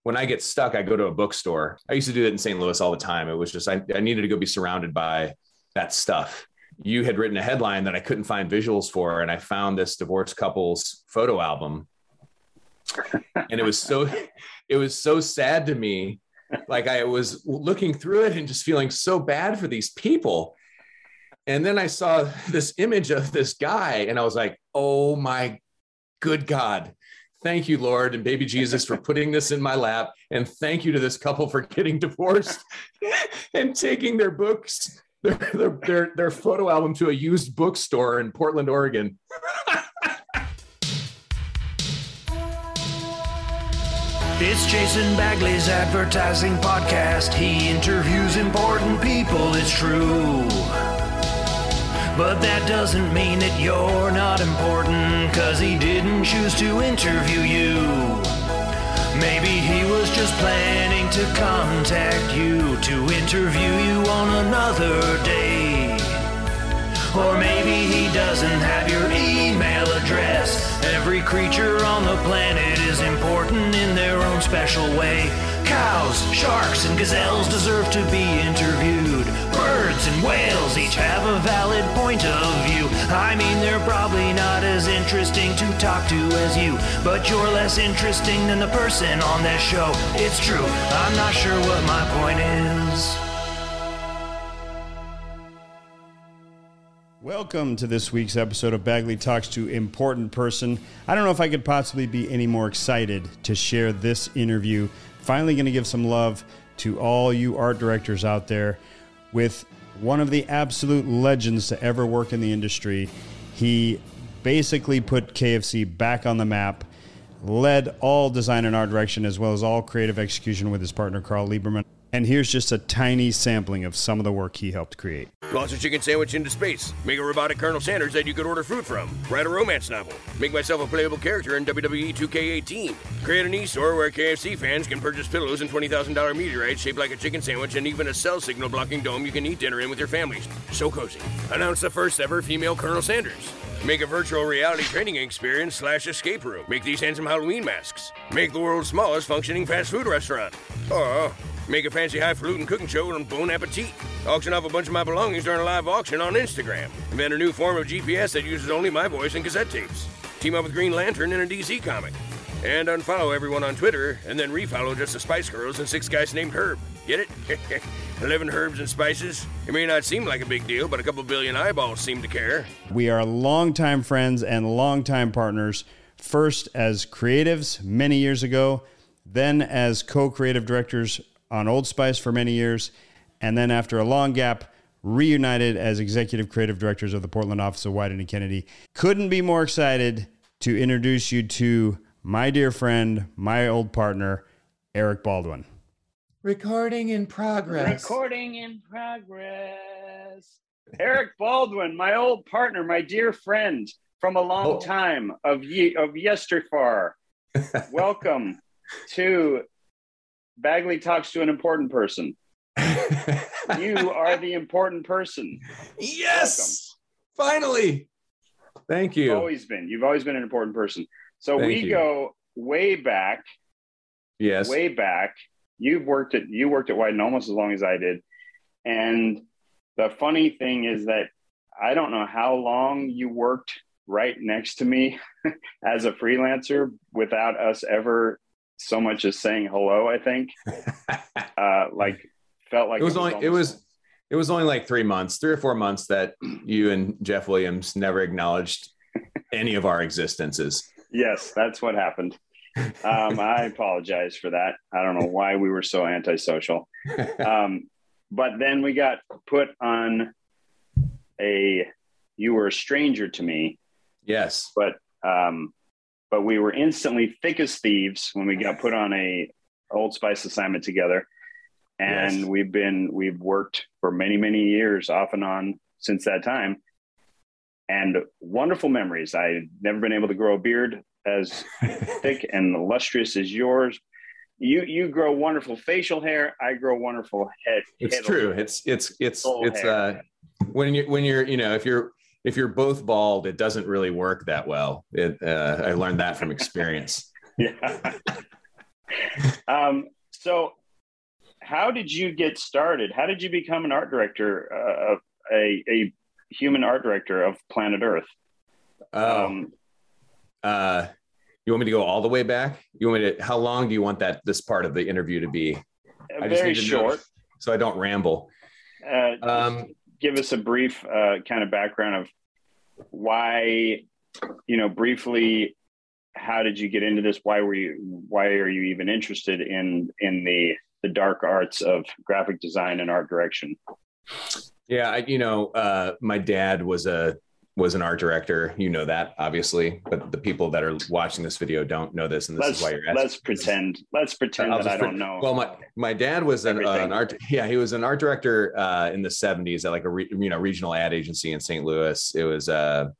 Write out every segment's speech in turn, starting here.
when I get stuck, I go to a bookstore. I used to do that in St. Louis all the time. It was just, I needed to go be surrounded by that stuff. You had written a headline that I couldn't find visuals for, and I found this divorced couple's photo album. And it was so sad to me. Like, I was looking through it and just feeling so bad for these people. And then I saw this image of this guy and I was like, oh my good God. Thank you, Lord, and baby Jesus, for putting this in my lap. And thank you to this couple for getting divorced and taking their books, their photo album to a used bookstore in Portland, Oregon. It's Jason Bagley's advertising podcast. He interviews important people, it's true. But that doesn't mean that you're not important, 'cause he didn't choose to interview you. Maybe he was just planning to contact you to interview you on another day. Or maybe he doesn't have your email address. Every creature on the planet is important in their own special way. Cows, sharks, and gazelles deserve to be interviewed. Birds and whales each have a valid point of view. I mean, they're probably not as interesting to talk to as you, but you're less interesting than the person on this show. It's true, I'm not sure what my point is. Welcome to this week's episode of Bagley Talks to Important Person. I don't know if I could possibly be any more excited to share this interview. Finally going to give some love to all you art directors out there with one of the absolute legends to ever work in the industry. He basically put KFC back on the map, led all design and art direction as well as all creative execution with his partner Carl Lieberman. And here's just a tiny sampling of some of the work he helped create. Launch a chicken sandwich into space. Make a robotic Colonel Sanders that you could order food from. Write a romance novel. Make myself a playable character in WWE 2K18. Create an e-store where KFC fans can purchase pillows and $20,000 meteorites shaped like a chicken sandwich and even a cell signal blocking dome you can eat dinner in with your families. So cozy. Announce the first ever female Colonel Sanders. Make a virtual reality training experience / escape room. Make these handsome Halloween masks. Make the world's smallest functioning fast food restaurant. Make a fancy highfalutin cooking show on Bon Appetit. Auction off a bunch of my belongings during a live auction on Instagram. Invent a new form of GPS that uses only my voice and cassette tapes. Team up with Green Lantern in a DC comic. And unfollow everyone on Twitter, and then refollow just the Spice Girls and 6 guys named Herb. Get it? 11 herbs and spices. It may not seem like a big deal, but a couple billion eyeballs seem to care. We are longtime friends and longtime partners, first as creatives many years ago, then as co-creative directors on Old Spice for many years, and then after a long gap, reunited as executive creative directors of the Portland office of Wieden and Kennedy. Couldn't be more excited to introduce you to my dear friend, my old partner, Eric Baldwin. Recording in progress. Recording in progress. Eric Baldwin, my old partner, my dear friend from a long time of yesterfar. Welcome to Bagley Talks to an Important Person. You are the important person. Yes! Welcome. Finally! Thank you. You've always been an important person. So go way back. Yes. Way back. You worked at Wieden almost as long as I did. And the funny thing is that I don't know how long you worked right next to me as a freelancer without us ever so much as saying hello. I think felt like it was only like 3 months, 3 or 4 months that you and Jeff Williams never acknowledged any of our existences. Yes, that's what happened. I apologize for that. I don't know why we were so antisocial. But then we got put on you were a stranger to me. Yes. But we were instantly thick as thieves when we got put on a Old Spice assignment together. And yes. We've worked for many, many years off and on since that time. And wonderful memories. I've never been able to grow a beard as thick and lustrous as yours. You grow wonderful facial hair. I grow wonderful head. It's true. It's when you're if you're both bald, it doesn't really work that well. I learned that from experience. Yeah. So how did you get started? How did you become an art director of a human art director of planet Earth? You want me to go all the way back? You want me to? How long do you want this part of the interview to be? Very short, so I don't ramble. Give us a brief kind of background of why, briefly. How did you get into this? Why are you even interested in the dark arts of graphic design and art direction? Yeah, my dad was an art director. You know that, obviously, but the people that are watching this video don't know this, and this is why you're asking. Let's pretend that I don't know. Well, my dad was an art. Yeah, he was an art director in the 70s at like a regional ad agency in St. Louis. It was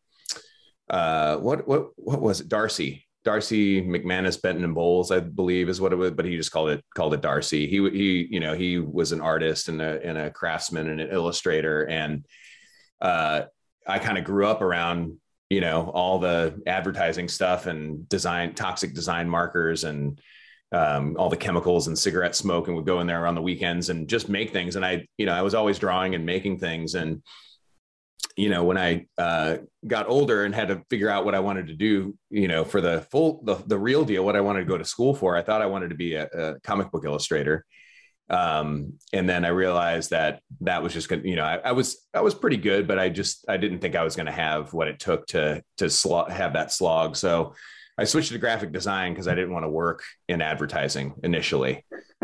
what was it? Darcy McManus, Benton and Bowles, I believe is what it was, but he just called it Darcy. He was an artist and a craftsman and an illustrator. And I kind of grew up around, all the advertising stuff and toxic design markers and all the chemicals and cigarette smoke, and would go in there on the weekends and just make things. And I was always drawing and making things. And when I got older and had to figure out what I wanted to do, for the real deal, what I wanted to go to school for, I thought I wanted to be a comic book illustrator. And then I realized that was just good. I was pretty good, but I didn't think I was going to have what it took to have that slog. So I switched to graphic design because I didn't want to work in advertising initially.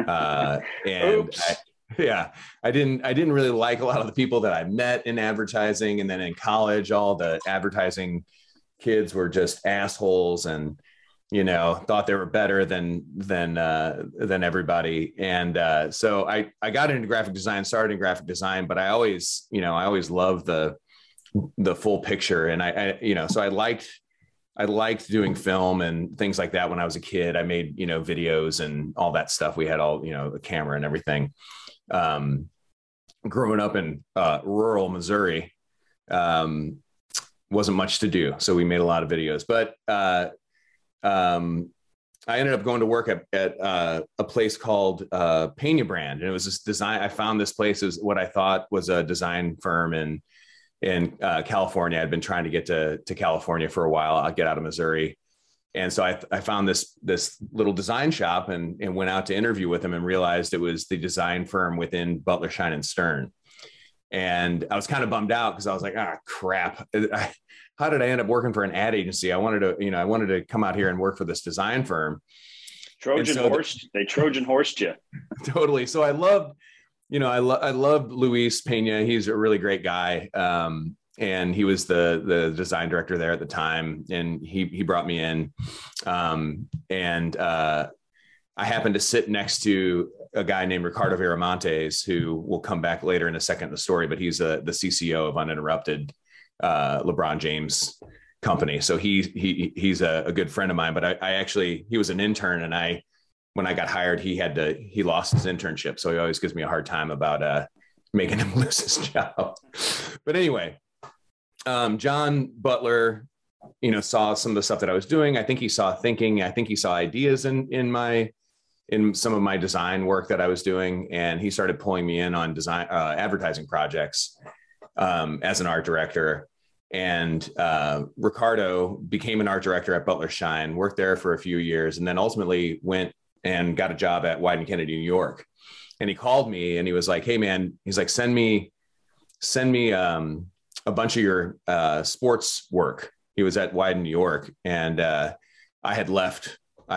I didn't really like a lot of the people that I met in advertising. And then in college, all the advertising kids were just assholes and, thought they were better than everybody. And so I got into graphic design, started in graphic design, but I always loved the full picture. And so I liked doing film and things like that when I was a kid. I made, videos and all that stuff. We had all, a camera and everything. Growing up in rural Missouri, wasn't much to do. So we made a lot of videos, but I ended up going to work at a place called Pena Brand. And it was this design. I found this place as what I thought was a design firm in California. I'd been trying to get to California for a while. I'll get out of Missouri. And so I found this little design shop and went out to interview with them and realized it was the design firm within Butler, Shine and Stern. And I was kind of bummed out because I was like, crap. How did I end up working for an ad agency? I wanted to come out here and work for this design firm. They Trojan horsed you. Totally. So I loved Luis Pena. He's a really great guy. And he was the design director there at the time. And he brought me in. I happened to sit next to a guy named Ricardo Viramontes, who will come back later in a second in the story, but he's the CCO of Uninterrupted, LeBron James company. So he's a good friend of mine, but he was an intern, and when I got hired, he lost his internship. So he always gives me a hard time about making him lose his job. But anyway, John Butler, saw some of the stuff that I was doing. I think he saw thinking. I think he saw ideas in some of my design work that I was doing, and he started pulling me in on design advertising projects as an art director. And Ricardo became an art director at Butler Shine, worked there for a few years, and then ultimately went and got a job at Wieden Kennedy, New York. And he called me and he was like, "Hey man," he's like, send me a bunch of your sports work." He was at Wieden, New York, and I had left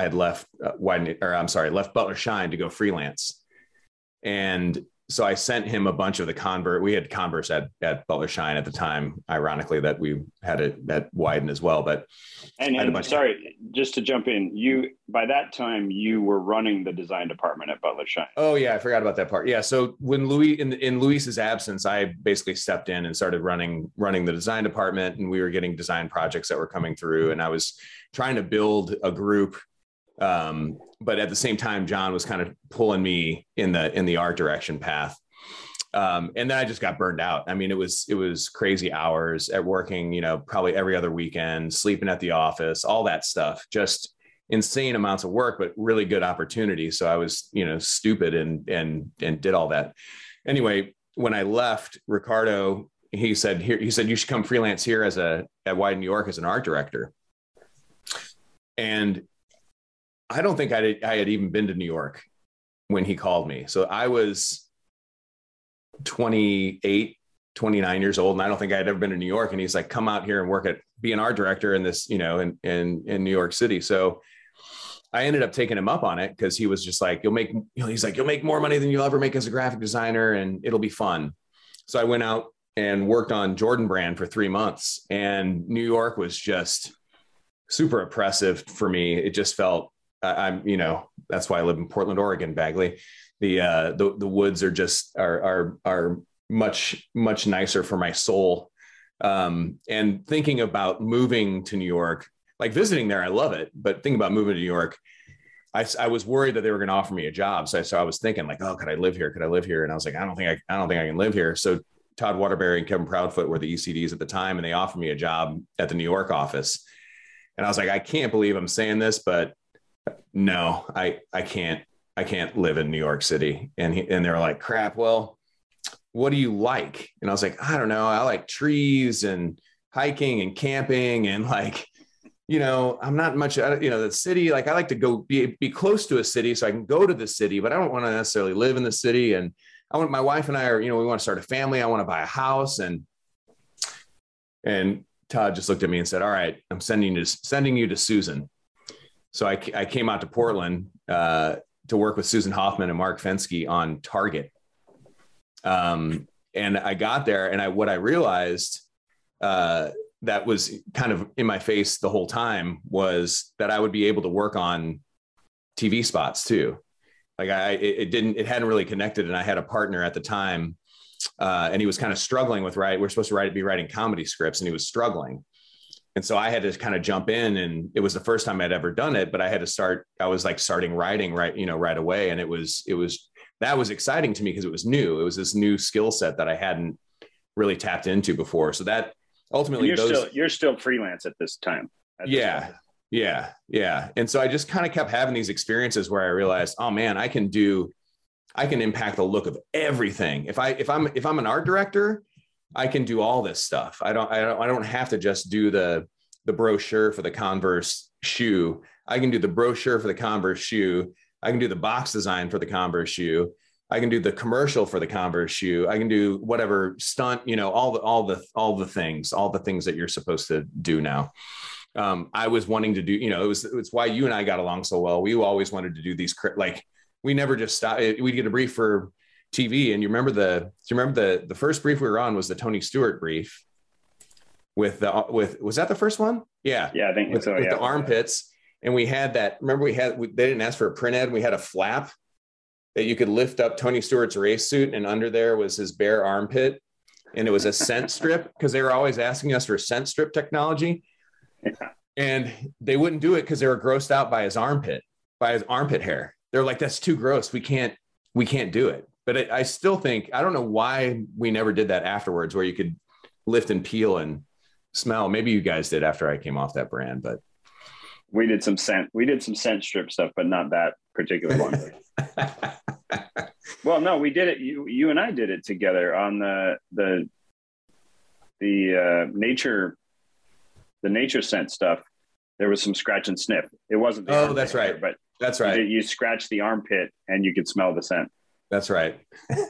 left Butler Shine to go freelance. And so I sent him a bunch of the Converse. We had Converse at Butler Shine at the time, ironically, that we had it at Wieden as well. But sorry, just to jump in, by that time you were running the design department at Butler Shine. Oh yeah, I forgot about that part. Yeah, so when in Luis's absence, I basically stepped in and started running the design department, and we were getting design projects that were coming through, and I was trying to build a group. But at the same time, John was kind of pulling me in the art direction path. And then I just got burned out. I mean, it was crazy hours at working, probably every other weekend, sleeping at the office, all that stuff. Just, insane amounts of work, but really good opportunity. So I was, stupid and did all that. Anyway, when I left, Ricardo, he said, you should come freelance here at Wide New York as an art director. And I don't think I had even been to New York when he called me. So I was 28, 29 years old. And I don't think I had ever been to New York. And he's like, come out here and be an art director in this, in New York City. So I ended up taking him up on it because he was just like, you'll make more money than you'll ever make as a graphic designer and it'll be fun. So I went out and worked on Jordan Brand for 3 months, and New York was just super oppressive for me. It just felt, that's why I live in Portland, Oregon, Bagley. The woods are much, much nicer for my soul. And thinking about moving to New York, like visiting there, I love it. But thinking about moving to New York, I was worried that they were going to offer me a job. So I was thinking like, oh, could I live here? Could I live here? And I was like, I don't think I can live here. So Todd Waterbury and Kevin Proudfoot were the ECDs at the time, and they offered me a job at the New York office. And I was like, I can't believe I'm saying this, but no, I can't live in New York City. And they were like, crap, well, what do you like? And I was like, I don't know. I like trees and hiking and camping and like, I'm not much, the city, like I like to go be close to a city so I can go to the city, but I don't want to necessarily live in the city. And my wife and I are, we want to start a family. I want to buy a house. And Todd just looked at me and said, all right, I'm sending you to Susan. So I came out to Portland to work with Susan Hoffman and Mark Fensky on Target. And I got there, and what I realized that was kind of in my face the whole time was that I would be able to work on TV spots too. Like it hadn't really connected. And I had a partner at the time, and he was kind of struggling with we're supposed to be writing comedy scripts, and he was struggling. And so I had to kind of jump in, and it was the first time I'd ever done it, but I had to starting writing right away. And that was exciting to me because it was new. It was this new skill set that I hadn't really tapped into before. So that ultimately you're still freelance at this time. Yeah. And so I just kind of kept having these experiences where I realized, oh man, I can impact the look of everything. If I'm an art director, I can do all this stuff. I don't have to just do the brochure for the Converse shoe. I can do the brochure for the Converse shoe. I can do the box design for the Converse shoe. I can do the commercial for the Converse shoe. I can do whatever stunt, all the things that you're supposed to do now. I was wanting to do, it's why you and I got along so well. We always wanted to do these, like we never just stopped. We'd get a brief for TV. And you remember the first brief we were on was the Tony Stewart brief was that the first one? Yeah. Yeah, I think so. With the armpits. And we had that, remember they didn't ask for a print ad. We had a flap that you could lift up Tony Stewart's race suit, and under there was his bare armpit. And it was a scent strip, because they were always asking us for scent strip technology. Yeah. And they wouldn't do it because they were grossed out by his armpit hair. They're like, that's too gross. We can't do it. But I still think, I don't know why we never did that afterwards, where you could lift and peel and smell. Maybe you guys did after I came off that brand, but we did some scent strip stuff, but not that particular one. Well, no, we did it. You and I did it together on the nature scent stuff. There was some scratch and sniff. It wasn't. That's right. But that's right. You scratch the armpit and you could smell the scent. That's right.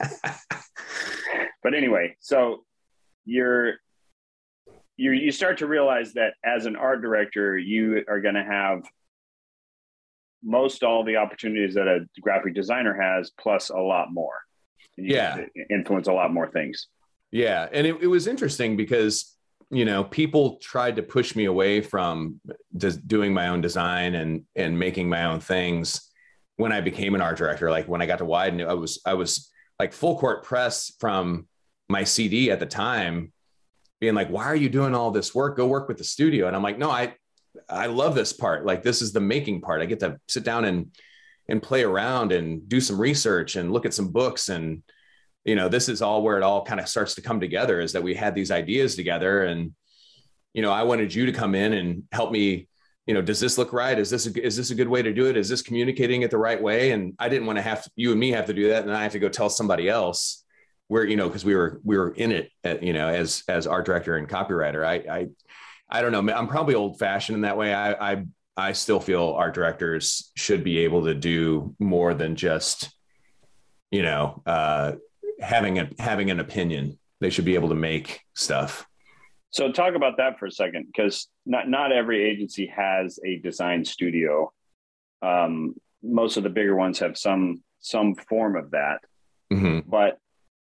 But anyway, so you start to realize that as an art director, you are going to have most all the opportunities that a graphic designer has, plus a lot more. Yeah. Influence a lot more things. Yeah. And it was interesting because, people tried to push me away from just doing my own design and making my own things when I became an art director. Like when I got to Widen, I was like full court press from my CD at the time, being like, why are you doing all this work? Go work with the studio. And I'm like, no, I love this part. Like, this is the making part. I get to sit down and play around and do some research and look at some books. And, this is all where it all kind of starts to come together, is that we had these ideas together. And, I wanted you to come in and help me does this look right? Is this a good way to do it? Is this communicating it the right way? And I didn't want to have you and me have to do that. And I have to go tell somebody else where, cause we were in it, as art director and copywriter. I don't know. I'm probably old fashioned in that way. I still feel art directors should be able to do more than just, having an opinion. They should be able to make stuff. So talk about that for a second, because not every agency has a design studio. Most of the bigger ones have some form of that. Mm-hmm. But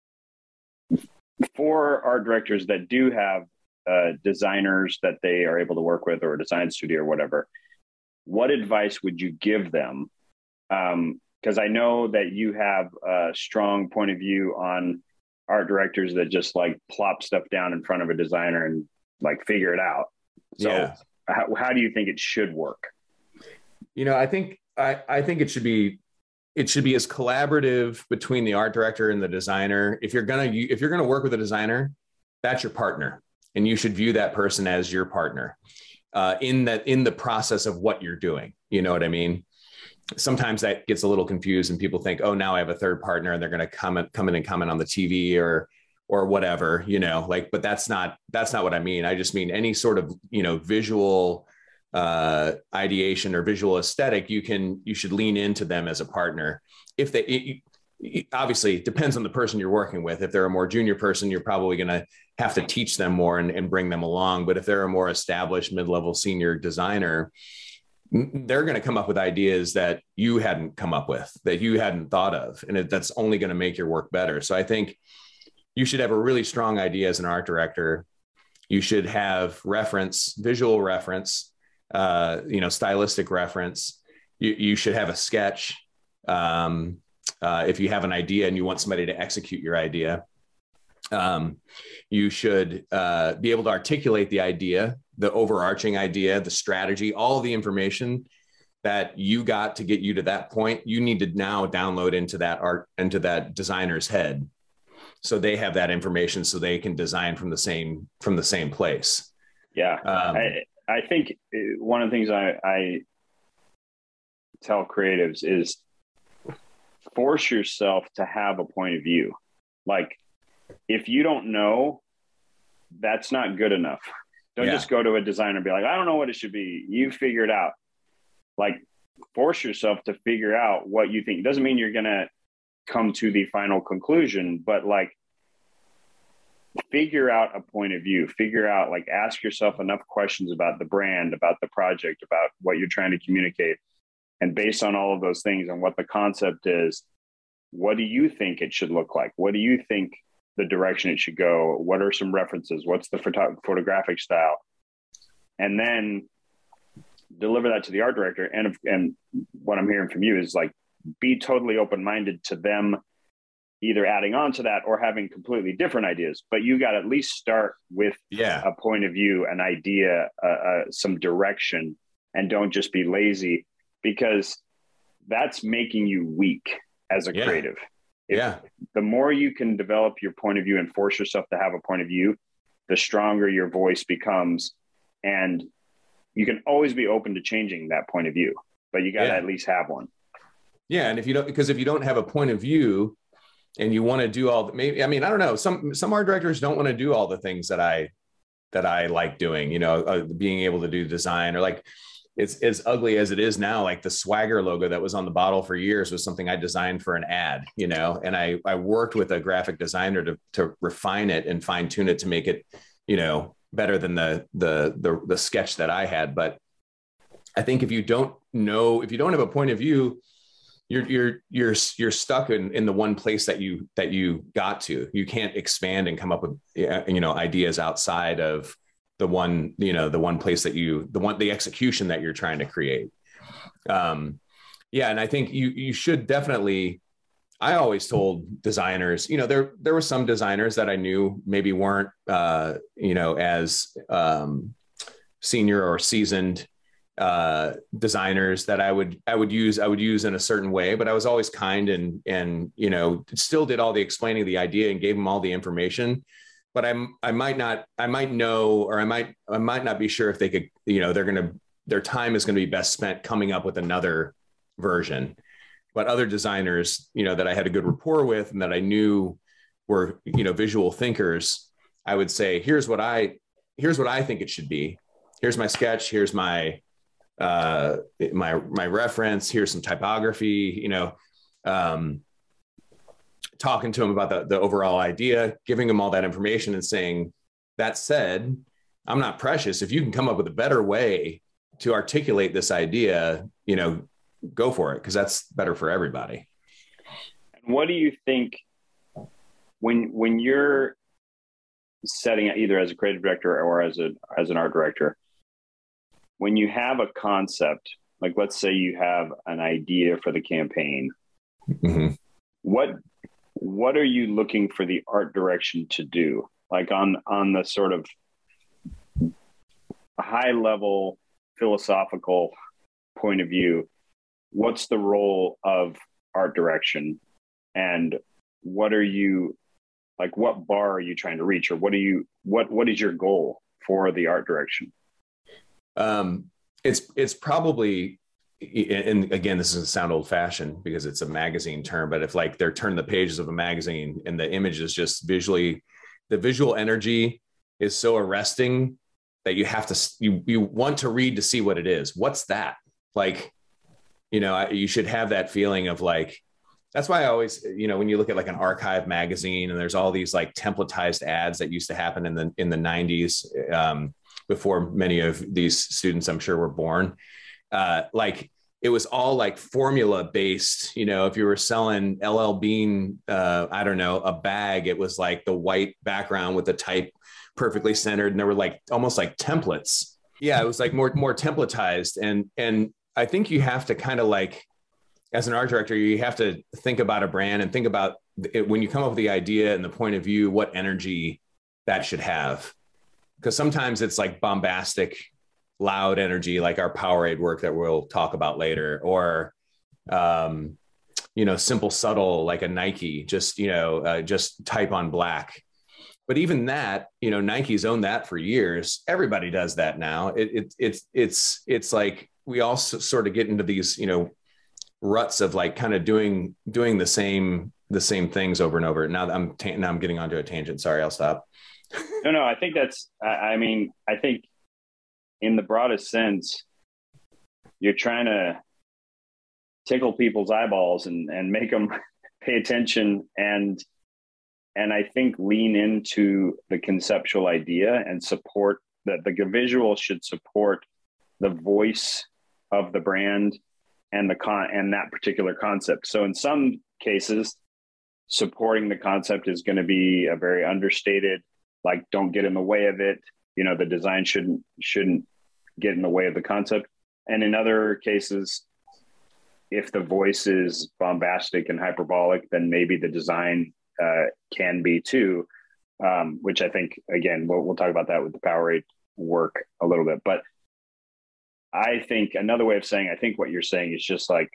for art directors that do have designers that they are able to work with, or a design studio or whatever, what advice would you give them? Because I know that you have a strong point of view on art directors that just like plop stuff down in front of a designer and like figure it out. So yeah. How do you think it should work? I think it should be as collaborative between the art director and the designer. If you're going to work with a designer, that's your partner, and you should view that person as your partner in the process of what you're doing. You know what I mean? Sometimes that gets a little confused and people think, oh, now I have a third partner and they're going to come in and comment on the TV or whatever, but that's not what I mean. I just mean any sort of, visual ideation or visual aesthetic, you should lean into them as a partner. If obviously it depends on the person you're working with. If they're a more junior person, you're probably going to have to teach them more and bring them along. But if they're a more established mid-level senior designer, they're going to come up with ideas that you hadn't come up with, that you hadn't thought of. And that's only going to make your work better. So I think you should have a really strong idea as an art director. You should have visual reference, stylistic reference. You should have a sketch. If you have an idea and you want somebody to execute your idea, you should be able to articulate the idea, the overarching idea, the strategy, all the information that you got to get you to that point. You need to now download into that designer's head, so they have that information, so they can design from the same place. Yeah, I think one of the things I tell creatives is force yourself to have a point of view. Like, if you don't know, that's not good enough. Don't just go to a designer and be like, I don't know what it should be. You figure it out. Like, force yourself to figure out what you think. It doesn't mean you're going to come to the final conclusion, but like, figure out a point of view. Ask yourself enough questions about the brand, about the project, about what you're trying to communicate. And based on all of those things and what the concept is, what do you think it should look like? What do you think the direction it should go? What are some references? What's the photographic style? And then deliver that to the art director. And what I'm hearing from you is like, be totally open-minded to them either adding on to that or having completely different ideas. But you got to at least start with a point of view, an idea, some direction, and don't just be lazy, because that's making you weak as a creative. The more you can develop your point of view and force yourself to have a point of view, the stronger your voice becomes. And you can always be open to changing that point of view, but you got to at least have one. Yeah. And if you don't have a point of view and you want to do I don't know, some art directors don't want to do all the things that I like doing, being able to do design, or like, it's as ugly as it is now. Like the Swagger logo that was on the bottle for years was something I designed for an ad, and I worked with a graphic designer to refine it and fine tune it to make it, better than the sketch that I had. But I think if you don't have a point of view, you're stuck in the one place that you got to. You can't expand and come up with, ideas outside of the one place that the execution that you're trying to create. And I think you should definitely, I always told designers, there were some designers that I knew maybe weren't, as senior or seasoned designers that I would use in a certain way, but I was always kind and still did all the explaining of the idea and gave them all the information. But I might know, or I might not be sure if they could, they're going to their time is going to be best spent coming up with another version. But other designers, that I had a good rapport with and that I knew were, visual thinkers, I would say, here's what I think it should be. Here's my sketch. Here's my reference. Here's some typography, talking to them about the overall idea, giving them all that information and saying, that said, I'm not precious. If you can come up with a better way to articulate this idea, go for it, because that's better for everybody. What do you think when you're setting it either as a creative director or as an art director, when you have a concept, like let's say you have an idea for the campaign, mm-hmm. what are you looking for the art direction to do? Like on the sort of high level philosophical point of view, what's the role of art direction, and what bar are you trying to reach, or what is your goal for the art direction? It's probably, and again, this doesn't sound old fashioned because it's a magazine term, but if like they're turning the pages of a magazine and the image is just visually, the visual energy is so arresting that you have to, you want to read to see what it is. What's that? Like, you should have that feeling of like, that's why I always, when you look at like an archive magazine and there's all these like templatized ads that used to happen in the 90s, before many of these students, I'm sure, were born, like it was all like formula based. If you were selling LL Bean, a bag, it was like the white background with the type perfectly centered. And there were like almost like templates. Yeah. It was like more templatized. And I think you have to kind of like, as an art director, you have to think about a brand and think about it, when you come up with the idea and the point of view, what energy that should have. Because sometimes it's like bombastic, loud energy, like our Powerade work that we'll talk about later, or, simple, subtle, like a Nike, just type on black. But even that, Nike's owned that for years. Everybody does that now. It's like we all sort of get into these, ruts of like kind of doing the same things over and over. Now I'm getting onto a tangent. Sorry, I'll stop. No, I think I think in the broadest sense, you're trying to tickle people's eyeballs and make them pay attention and I think lean into the conceptual idea and support that the visual should support the voice of the brand and and that particular concept. So in some cases, supporting the concept is going to be a very understated, like, don't get in the way of it. The design shouldn't get in the way of the concept. And in other cases, if the voice is bombastic and hyperbolic, then maybe the design can be too, which I think, again, we'll talk about that with the Powerade work a little bit. But I think another way of saying, I think what you're saying is just like,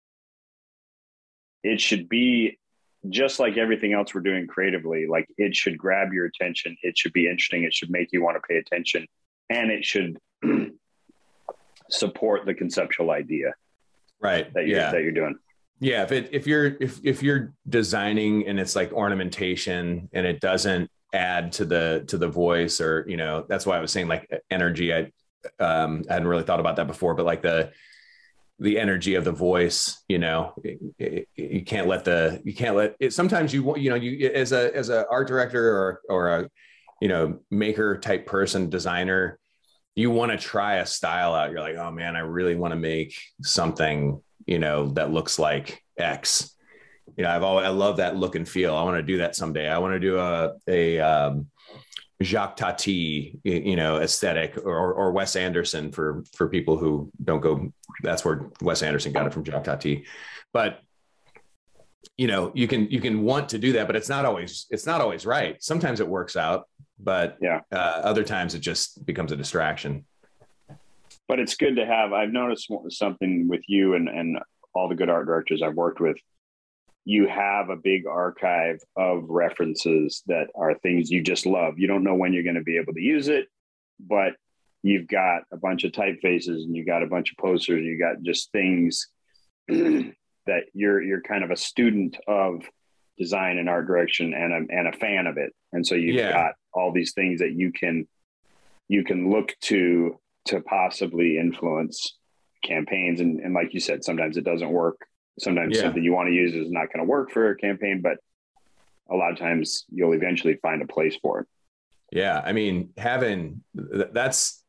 it should be just like everything else we're doing creatively. Like, it should grab your attention. It should be interesting. It should make you want to pay attention, and it should support the conceptual idea, right? That you're doing. Yeah. If you're designing and it's like ornamentation and it doesn't add to the voice, or, that's why I was saying like energy. I hadn't really thought about that before, but like the energy of the voice, you can't let it. Sometimes you as a art director or a, maker type person, designer, you want to try a style out. You're like, oh man, I really want to make something, that looks like X. I love that look and feel. I want to do that someday. I want to do a Jacques Tati, aesthetic, or Wes Anderson for people who don't go. That's where Wes Anderson got it from, Jacques Tati. But you can want to do that, but it's not always right. Sometimes it works out, but other times it just becomes a distraction. But it's good to have. I've noticed something with you and all the good art directors I've worked with. You have a big archive of references that are things you just love. You don't know when you're going to be able to use it, but you've got a bunch of typefaces and you got a bunch of posters, you got just things that you're kind of a student of design and art direction and a fan of it. And so you've got all these things that you can look to possibly influence campaigns. And like you said, sometimes it doesn't work. Sometimes something you want to use is not going to work for a campaign, but a lot of times you'll eventually find a place for it. Yeah. I mean, that's,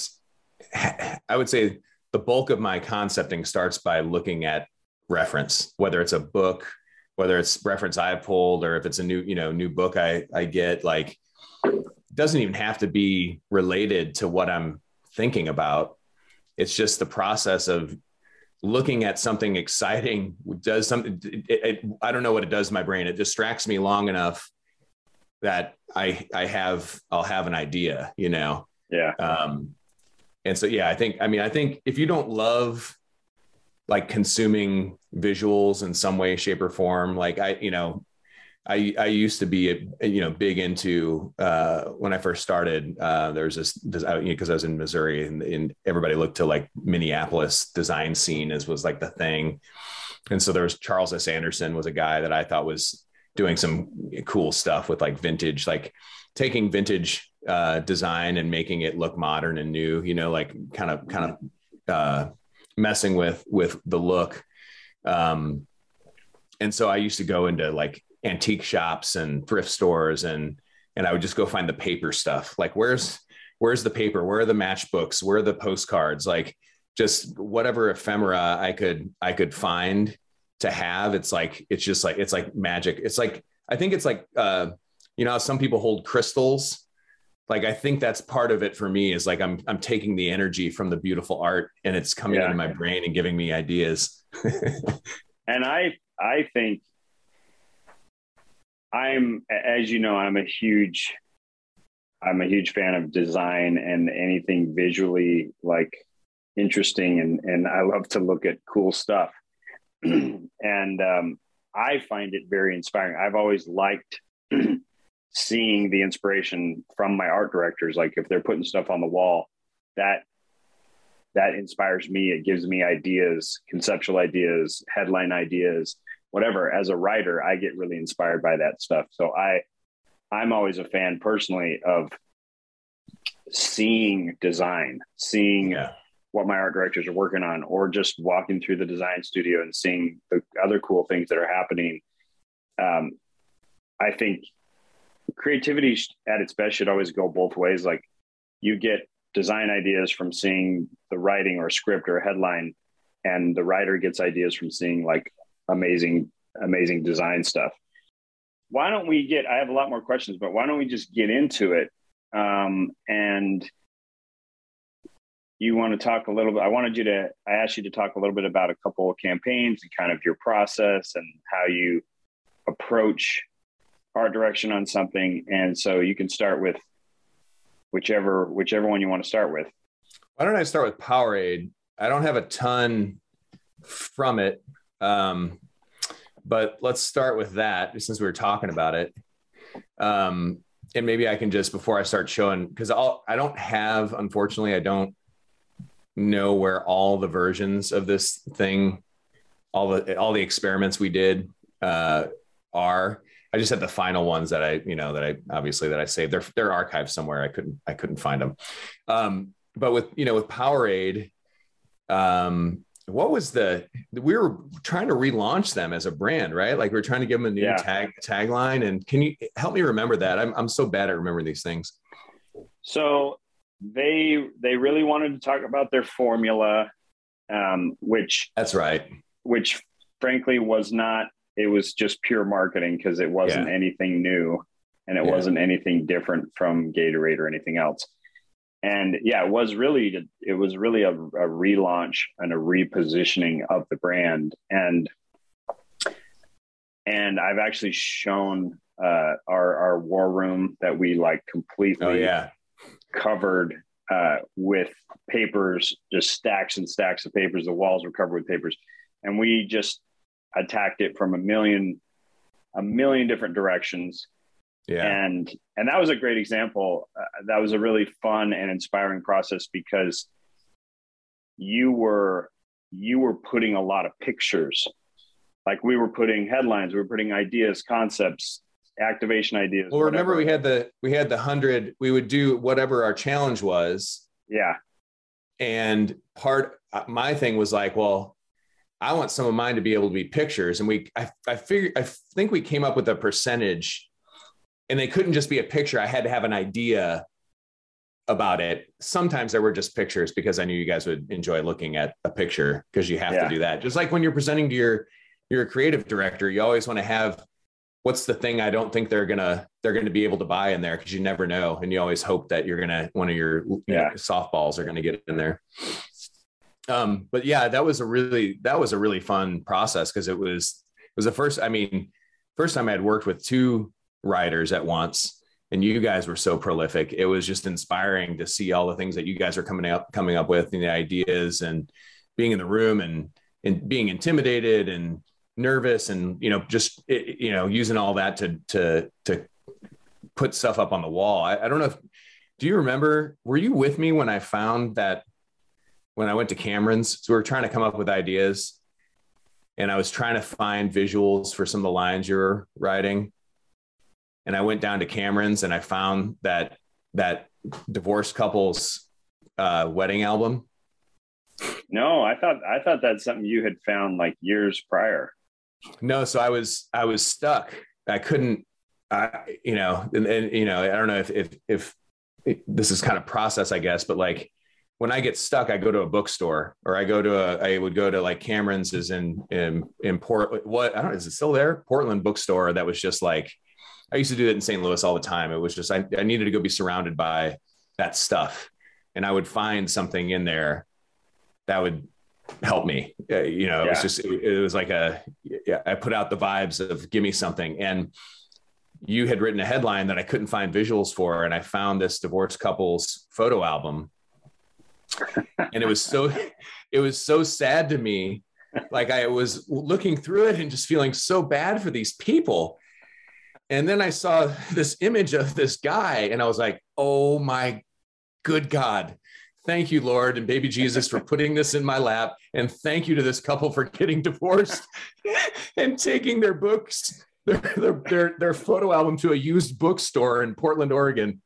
I would say the bulk of my concepting starts by looking at reference, whether it's a book, whether it's reference I pulled, or if it's a new book I get. Like, it doesn't even have to be related to what I'm thinking about. It's just the process of looking at something exciting does something. I don't know what it does to my brain. It distracts me long enough that I'll have an idea, Yeah. And so, I think if you don't like consuming visuals in some way, shape, or form, like I used to be, big into, when I first started, there was this, because I was in Missouri and everybody looked to like Minneapolis design scene was like the thing. And so there was Charles S. Anderson was a guy that I thought was doing some cool stuff with like vintage, like taking vintage design and making it look modern and new, like kind of messing with the look. And so I used to go into like antique shops and thrift stores and I would just go find the paper stuff. Like, where's the paper? Where are the matchbooks? Where are the postcards? Like, just whatever ephemera I could find to have. It's like magic. It's like, I think it's like, how some people hold crystals. Like, I think that's part of it for me, is like, I'm taking the energy from the beautiful art and it's coming into my brain and giving me ideas. And I think I'm a huge fan of design and anything visually like interesting. And I love to look at cool stuff. And I find it very inspiring. I've always liked seeing the inspiration from my art directors. Like, if they're putting stuff on the wall, that inspires me. It gives me ideas, conceptual ideas, headline ideas, whatever. As a writer, I get really inspired by that stuff. So I'm always a fan personally of seeing design, what my art directors are working on, or just walking through the design studio and seeing the other cool things that are happening. I think creativity at its best should always go both ways. Like, you get design ideas from seeing the writing or script or a headline, and the writer gets ideas from seeing like amazing design stuff. Why don't we I have a lot more questions, but why don't we just get into it? And you want to talk a little bit, I asked you to talk a little bit about a couple of campaigns and kind of your process and how you approach art direction on something. And so you can start with whichever one you want to start with. Why don't I start with Powerade? I don't have a ton from it. But let's start with that, since we were talking about it. And maybe I can just, before I start showing, because unfortunately, I don't know where all the versions of this thing, all the experiments we did are. I just had the final ones that I saved. They're archived somewhere. I couldn't find them. But with Powerade, we were trying to relaunch them as a brand, right? Like, we're trying to give them a new tagline. And can you help me remember that? I'm so bad at remembering these things. So they really wanted to talk about their formula, which that's right. Which frankly was not, it was just pure marketing, because it wasn't anything new and it wasn't anything different from Gatorade or anything else. And it was really a relaunch and a repositioning of the brand. And I've actually shown our war room that we like completely covered with papers, just stacks and stacks of papers. The walls were covered with papers, and we just attacked it from a million different directions. Yeah. And that was a great example. That was a really fun and inspiring process because you were putting a lot of pictures. Like we were putting headlines, we were putting ideas, concepts, activation ideas. Well, remember we had the 100, we would do whatever our challenge was. Yeah. And my thing was like, well, I want some of mine to be able to be pictures. And I think we came up with a percentage, and they couldn't just be a picture. I had to have an idea about it. Sometimes there were just pictures because I knew you guys would enjoy looking at a picture, because you have to do that. Just like when you're presenting to your creative director, you always want to have, what's the thing I don't think they're gonna be able to buy in there, because you never know, and you always hope that one of your softballs are gonna get in there. But yeah, that was a really fun process, because it was the first time I had worked with two writers at once, and you guys were so prolific. It was just inspiring to see all the things that you guys are coming up with, and the ideas, and being in the room and being intimidated and nervous, and using all that to put stuff up on the wall. I don't know do you remember, were you with me when I found that, when I went to Cameron's? So we were trying to come up with ideas, and I was trying to find visuals for some of the lines you were writing. And I went down to Cameron's and I found that divorced couple's wedding album. No, I thought that's something you had found like years prior. No, so I was stuck. I couldn't, I don't know if this is kind of process, I guess, but like when I get stuck, I go to a bookstore, or I would go to like Cameron's is in Portland. What, I don't know, is it still there? Portland bookstore. That was just like, I used to do that in St. Louis all the time. It was just, I needed to go be surrounded by that stuff, and I would find something in there that would help me. It was just, it was like I put out the vibes of give me something. And you had written a headline that I couldn't find visuals for. And I found this divorced couple's photo album. And it was so sad to me. Like I was looking through it and just feeling so bad for these people. And then I saw this image of this guy, and I was like, oh my good God. Thank you, Lord, and baby Jesus, for putting this in my lap. And thank you to this couple for getting divorced and taking their books, their photo album, to a used bookstore in Portland, Oregon.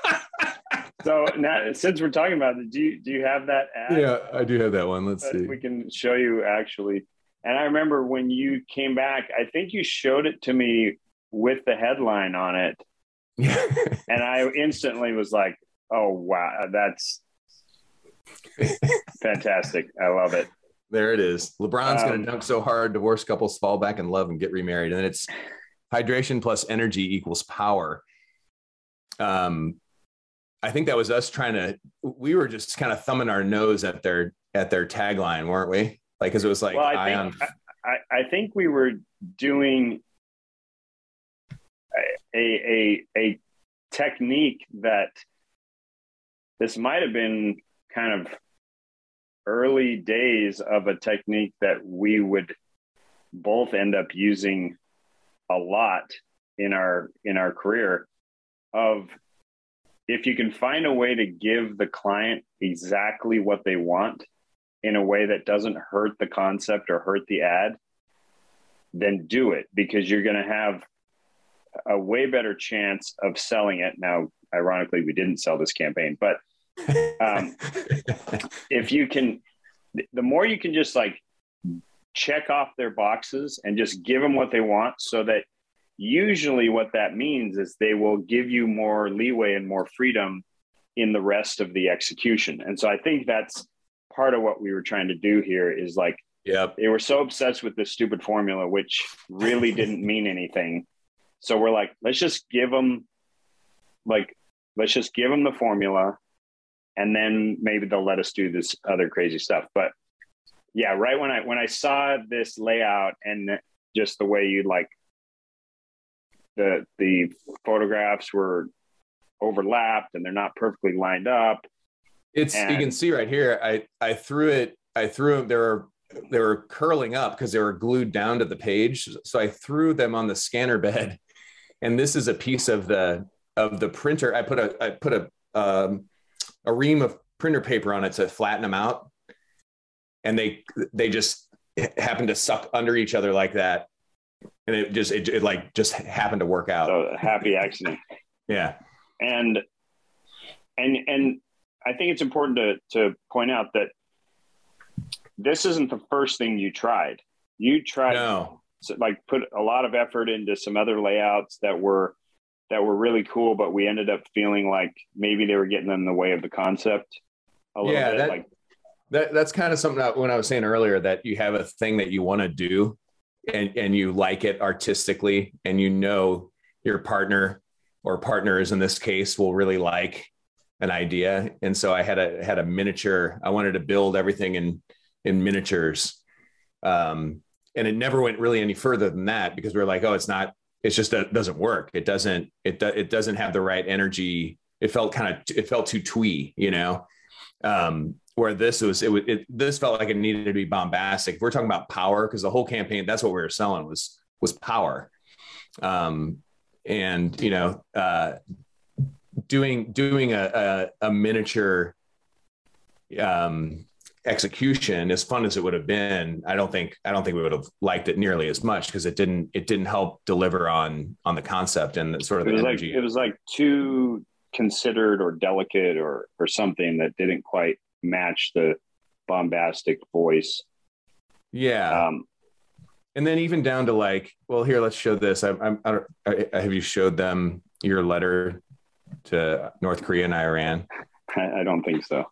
So now, since we're talking about it, do you have that ad? Yeah, I do have that one. Let's see. We can show you actually. And I remember when you came back, I think you showed it to me with the headline on it. And I instantly was like, oh, wow, that's fantastic. I love it. There it is. LeBron's going to dunk so hard, divorced couples fall back in love and get remarried. And it's hydration plus energy equals power. I think that was us we were just kind of thumbing our nose at their tagline, weren't we? Like, cause it was like, well, I think we were doing a technique that this might've been kind of early days of a technique that we would both end up using a lot in our career, of if you can find a way to give the client exactly what they want in a way that doesn't hurt the concept or hurt the ad, then do it, because you're going to have a way better chance of selling it. Now, ironically, we didn't sell this campaign, but if you can, the more you can just like check off their boxes and just give them what they want, so that usually what that means is they will give you more leeway and more freedom in the rest of the execution. And so I think that's part of what we were trying to do here, is like, they were so obsessed with this stupid formula, which really didn't mean anything. So we're like, let's just give them the formula, and then maybe they'll let us do this other crazy stuff. But yeah, right when I saw this layout and just the way you like the photographs were overlapped and they're not perfectly lined up. You can see right here, I threw them, they were curling up because they were glued down to the page. So I threw them on the scanner bed And this is a piece of the printer. I put a ream of printer paper on it to flatten them out, and they just happened to suck under each other like that, and it just happened to work out. So a happy accident. Yeah. And I think it's important to point out that this isn't the first thing you tried. You tried to put a lot of effort into some other layouts that were really cool, but we ended up feeling like maybe they were getting in the way of the concept a little bit. That's kind of something that when I was saying earlier, that you have a thing that you want to do and you like it artistically, and your partner or partners in this case will really like an idea. And so I had a miniature. I wanted to build everything in miniatures. And it never went really any further than that, because we were like, it just doesn't work. It doesn't have the right energy. It felt too twee, where this felt like it needed to be bombastic. If we're talking about power, because the whole campaign, that's what we were selling was power. Doing a miniature execution, as fun as it would have been, I don't think we would have liked it nearly as much, because it didn't help deliver on the concept and the sort of energy. It was like too considered or delicate or something that didn't quite match the bombastic voice. Yeah. And then even down to like, well, here, let's show this. Have you showed them your letter to North Korea and Iran? I don't think so.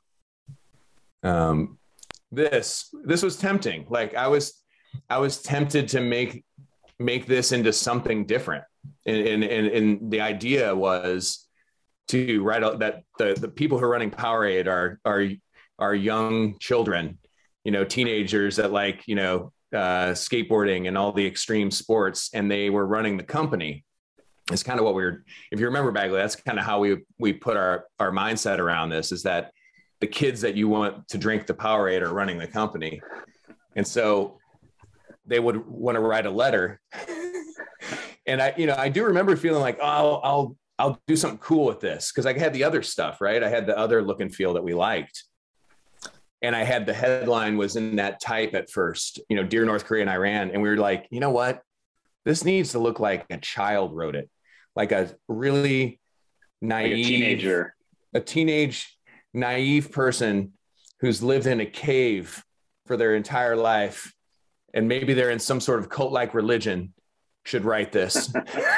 This was tempting. Like I was tempted to make this into something different. And the idea was to write out that the people who are running Powerade are young children, teenagers that like, skateboarding and all the extreme sports, and they were running the company. It's kind of what if you remember Bagley, that's kind of how we put our mindset around this, is that the kids that you want to drink the Powerade are running the company. And so they would want to write a letter. And I do remember feeling like, oh, I'll do something cool with this, because I had the other stuff, right? I had the other look and feel that we liked. And I had the headline was in that type at first, Dear North Korea and Iran. And we were like, you know what? This needs to look like a child wrote it, like a really naive, like a teenage, naive person who's lived in a cave for their entire life, and maybe they're in some sort of cult-like religion, should write this.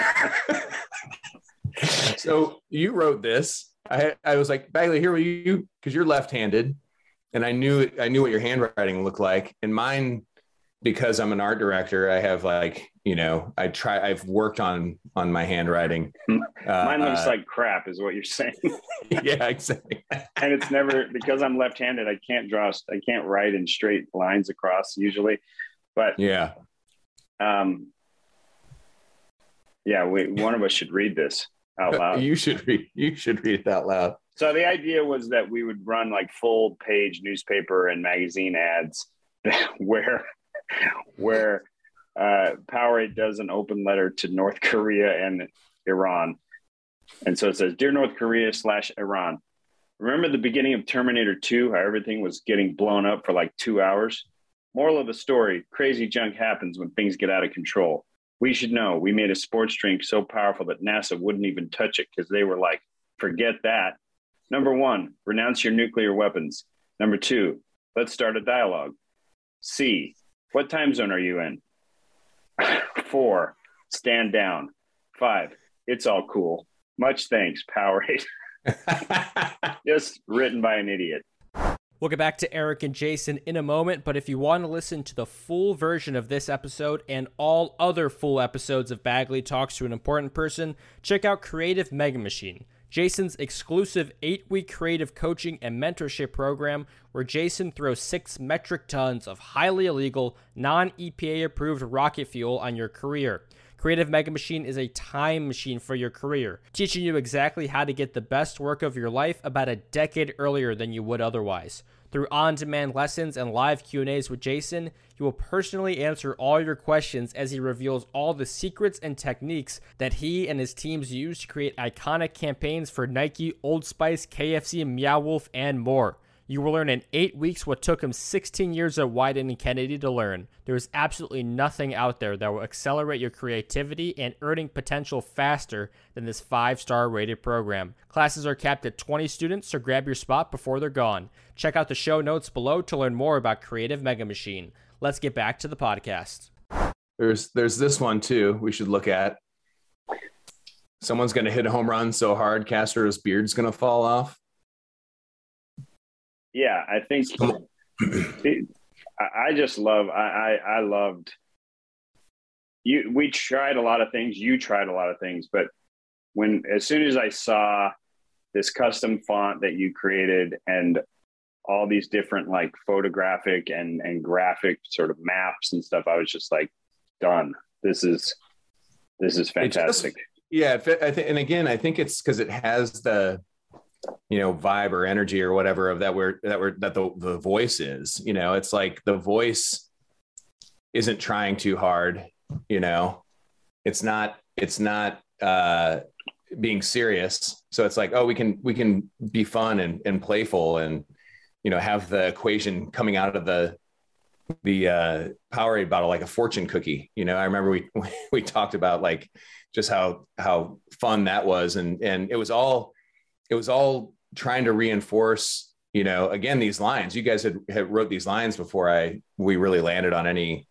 So you wrote this. I was like, Bagley, here you, because you're left-handed, and I knew what your handwriting looked like. And mine, because I'm an art director, I have I've worked on my handwriting. Mine looks like crap, is what you're saying. Yeah, exactly. And it's never, because I'm left-handed, I can't write in straight lines across usually. But yeah. One of us should read this out loud. You should read it out loud. So the idea was that we would run like full page newspaper and magazine ads where Powerade does an open letter to North Korea and Iran. And so it says, Dear North Korea / Iran, remember the beginning of Terminator 2, how everything was getting blown up for like 2 hours? Moral of the story, crazy junk happens when things get out of control. We should know we made a sports drink so powerful that NASA wouldn't even touch it, because they were like, forget that. Number 1, renounce your nuclear weapons. Number 2, let's start a dialogue. C, what time zone are you in? 4, stand down. 5, it's all cool. Much thanks, Powerade. Just written by an idiot. We'll get back to Eric and Jason in a moment, but if you want to listen to the full version of this episode and all other full episodes of Bagley Talks to an Important Person, check out Creative Mega Machine, Jason's exclusive 8-week creative coaching and mentorship program, where Jason throws 6 metric tons of highly illegal, non-EPA approved rocket fuel on your career. Creative Mega Machine is a time machine for your career, teaching you exactly how to get the best work of your life about a decade earlier than you would otherwise. Through on-demand lessons and live Q&As with Jason, he will personally answer all your questions as he reveals all the secrets and techniques that he and his teams use to create iconic campaigns for Nike, Old Spice, KFC, Meow Wolf, and more. You will learn in 8 weeks what took him 16 years at Wieden and Kennedy to learn. There is absolutely nothing out there that will accelerate your creativity and earning potential faster than this 5-star rated program. Classes are capped at 20 students, so grab your spot before they're gone. Check out the show notes below to learn more about Creative Mega Machine. Let's get back to the podcast. There's this one too we should look at. Someone's going to hit a home run so hard, Castro's beard's going to fall off. Yeah, I think I just love, I loved you. We tried a lot of things. You tried a lot of things, but as soon as I saw this custom font that you created and all these different like photographic and graphic sort of maps and stuff, I was just like, done. This is fantastic. I think, and again, I think it's because it has the, vibe or energy or whatever of that the voice is, it's like the voice isn't trying too hard, it's not being serious. So it's like, oh, we can be fun and playful and, have the equation coming out of the Powerade bottle, like a fortune cookie. I remember we talked about like just how fun that was. And it was all trying to reinforce, again, these lines. You guys had wrote these lines before we really landed on any,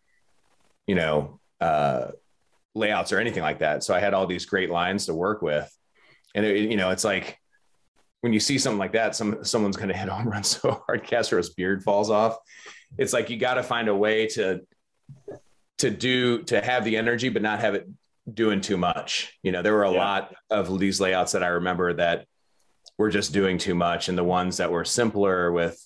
layouts or anything like that. So I had all these great lines to work with. And it's like, when you see something like that, someone's going to hit a home run so hard, Castro's beard falls off. It's like, you got to find a way to have the energy, but not have it doing too much. There were a lot of these layouts that I remember that were just doing too much. And the ones that were simpler with,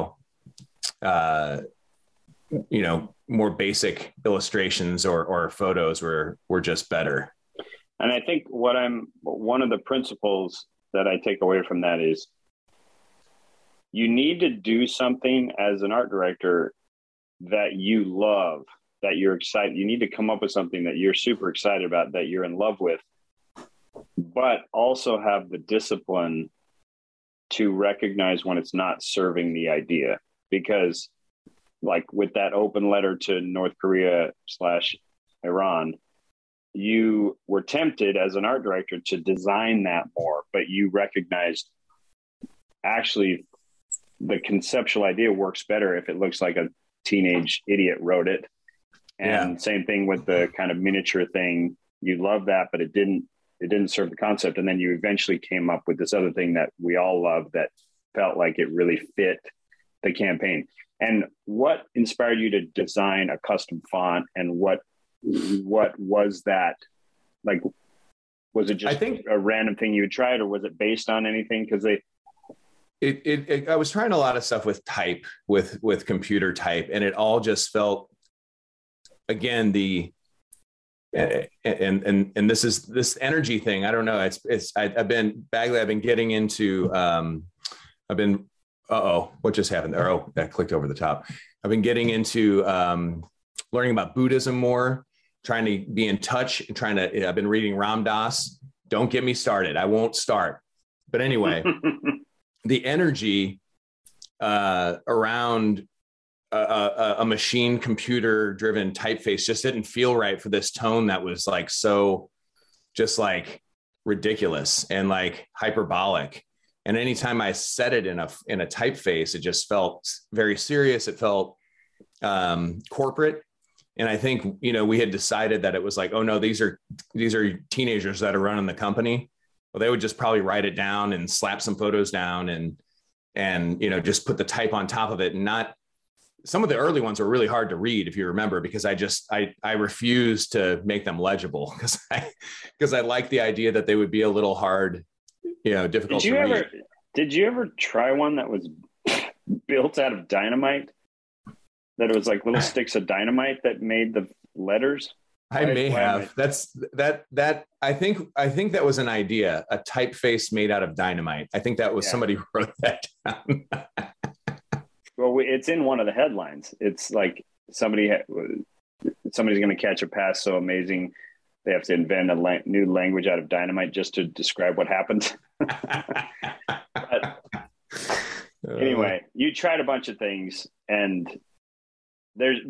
more basic illustrations or photos were just better. And I think one of the principles that I take away from that is you need to do something as an art director that you love, that you're excited. You need to come up with something that you're super excited about, that you're in love with, but also have the discipline to recognize when it's not serving the idea. Because like with that open letter to North Korea / Iran, you were tempted as an art director to design that more, but you recognized actually the conceptual idea works better if it looks like a teenage idiot wrote it. And same thing with the kind of miniature thing. You love that, but it didn't serve the concept. And then you eventually came up with this other thing that we all love that felt like it really fit the campaign. And what inspired you to design a custom font, and what was that? Like, was it just a random thing you had tried, or was it based on anything? Because I was trying a lot of stuff with type, with computer type, and it all just felt, again, and this is this energy thing. I don't know. I've been getting into, what just happened there? Oh, that clicked over the top. I've been getting into learning about Buddhism more, trying to be in touch, and I've been reading Ram Dass. Don't get me started. I won't start. But anyway, the energy around a machine computer driven typeface just didn't feel right for this tone that was like so just like ridiculous and like hyperbolic. And anytime I said it in a typeface, it just felt very serious. It felt corporate. And I think, we had decided that it was like, oh no, these are teenagers that are running the company. Well, they would just probably write it down and slap some photos down and just put the type on top of it. And not, some of the early ones were really hard to read, if you remember, because I refused to make them legible because I like the idea that they would be a little hard, difficult to read. Did you ever try one that was built out of dynamite? That it was like little sticks of dynamite that made the letters? I may have. I think that was an idea, a typeface made out of dynamite. I think that was somebody who wrote that down. Well, it's in one of the headlines. It's like somebody's going to catch a pass so amazing they have to invent a new language out of dynamite just to describe what happened. But anyway, you tried a bunch of things, and there's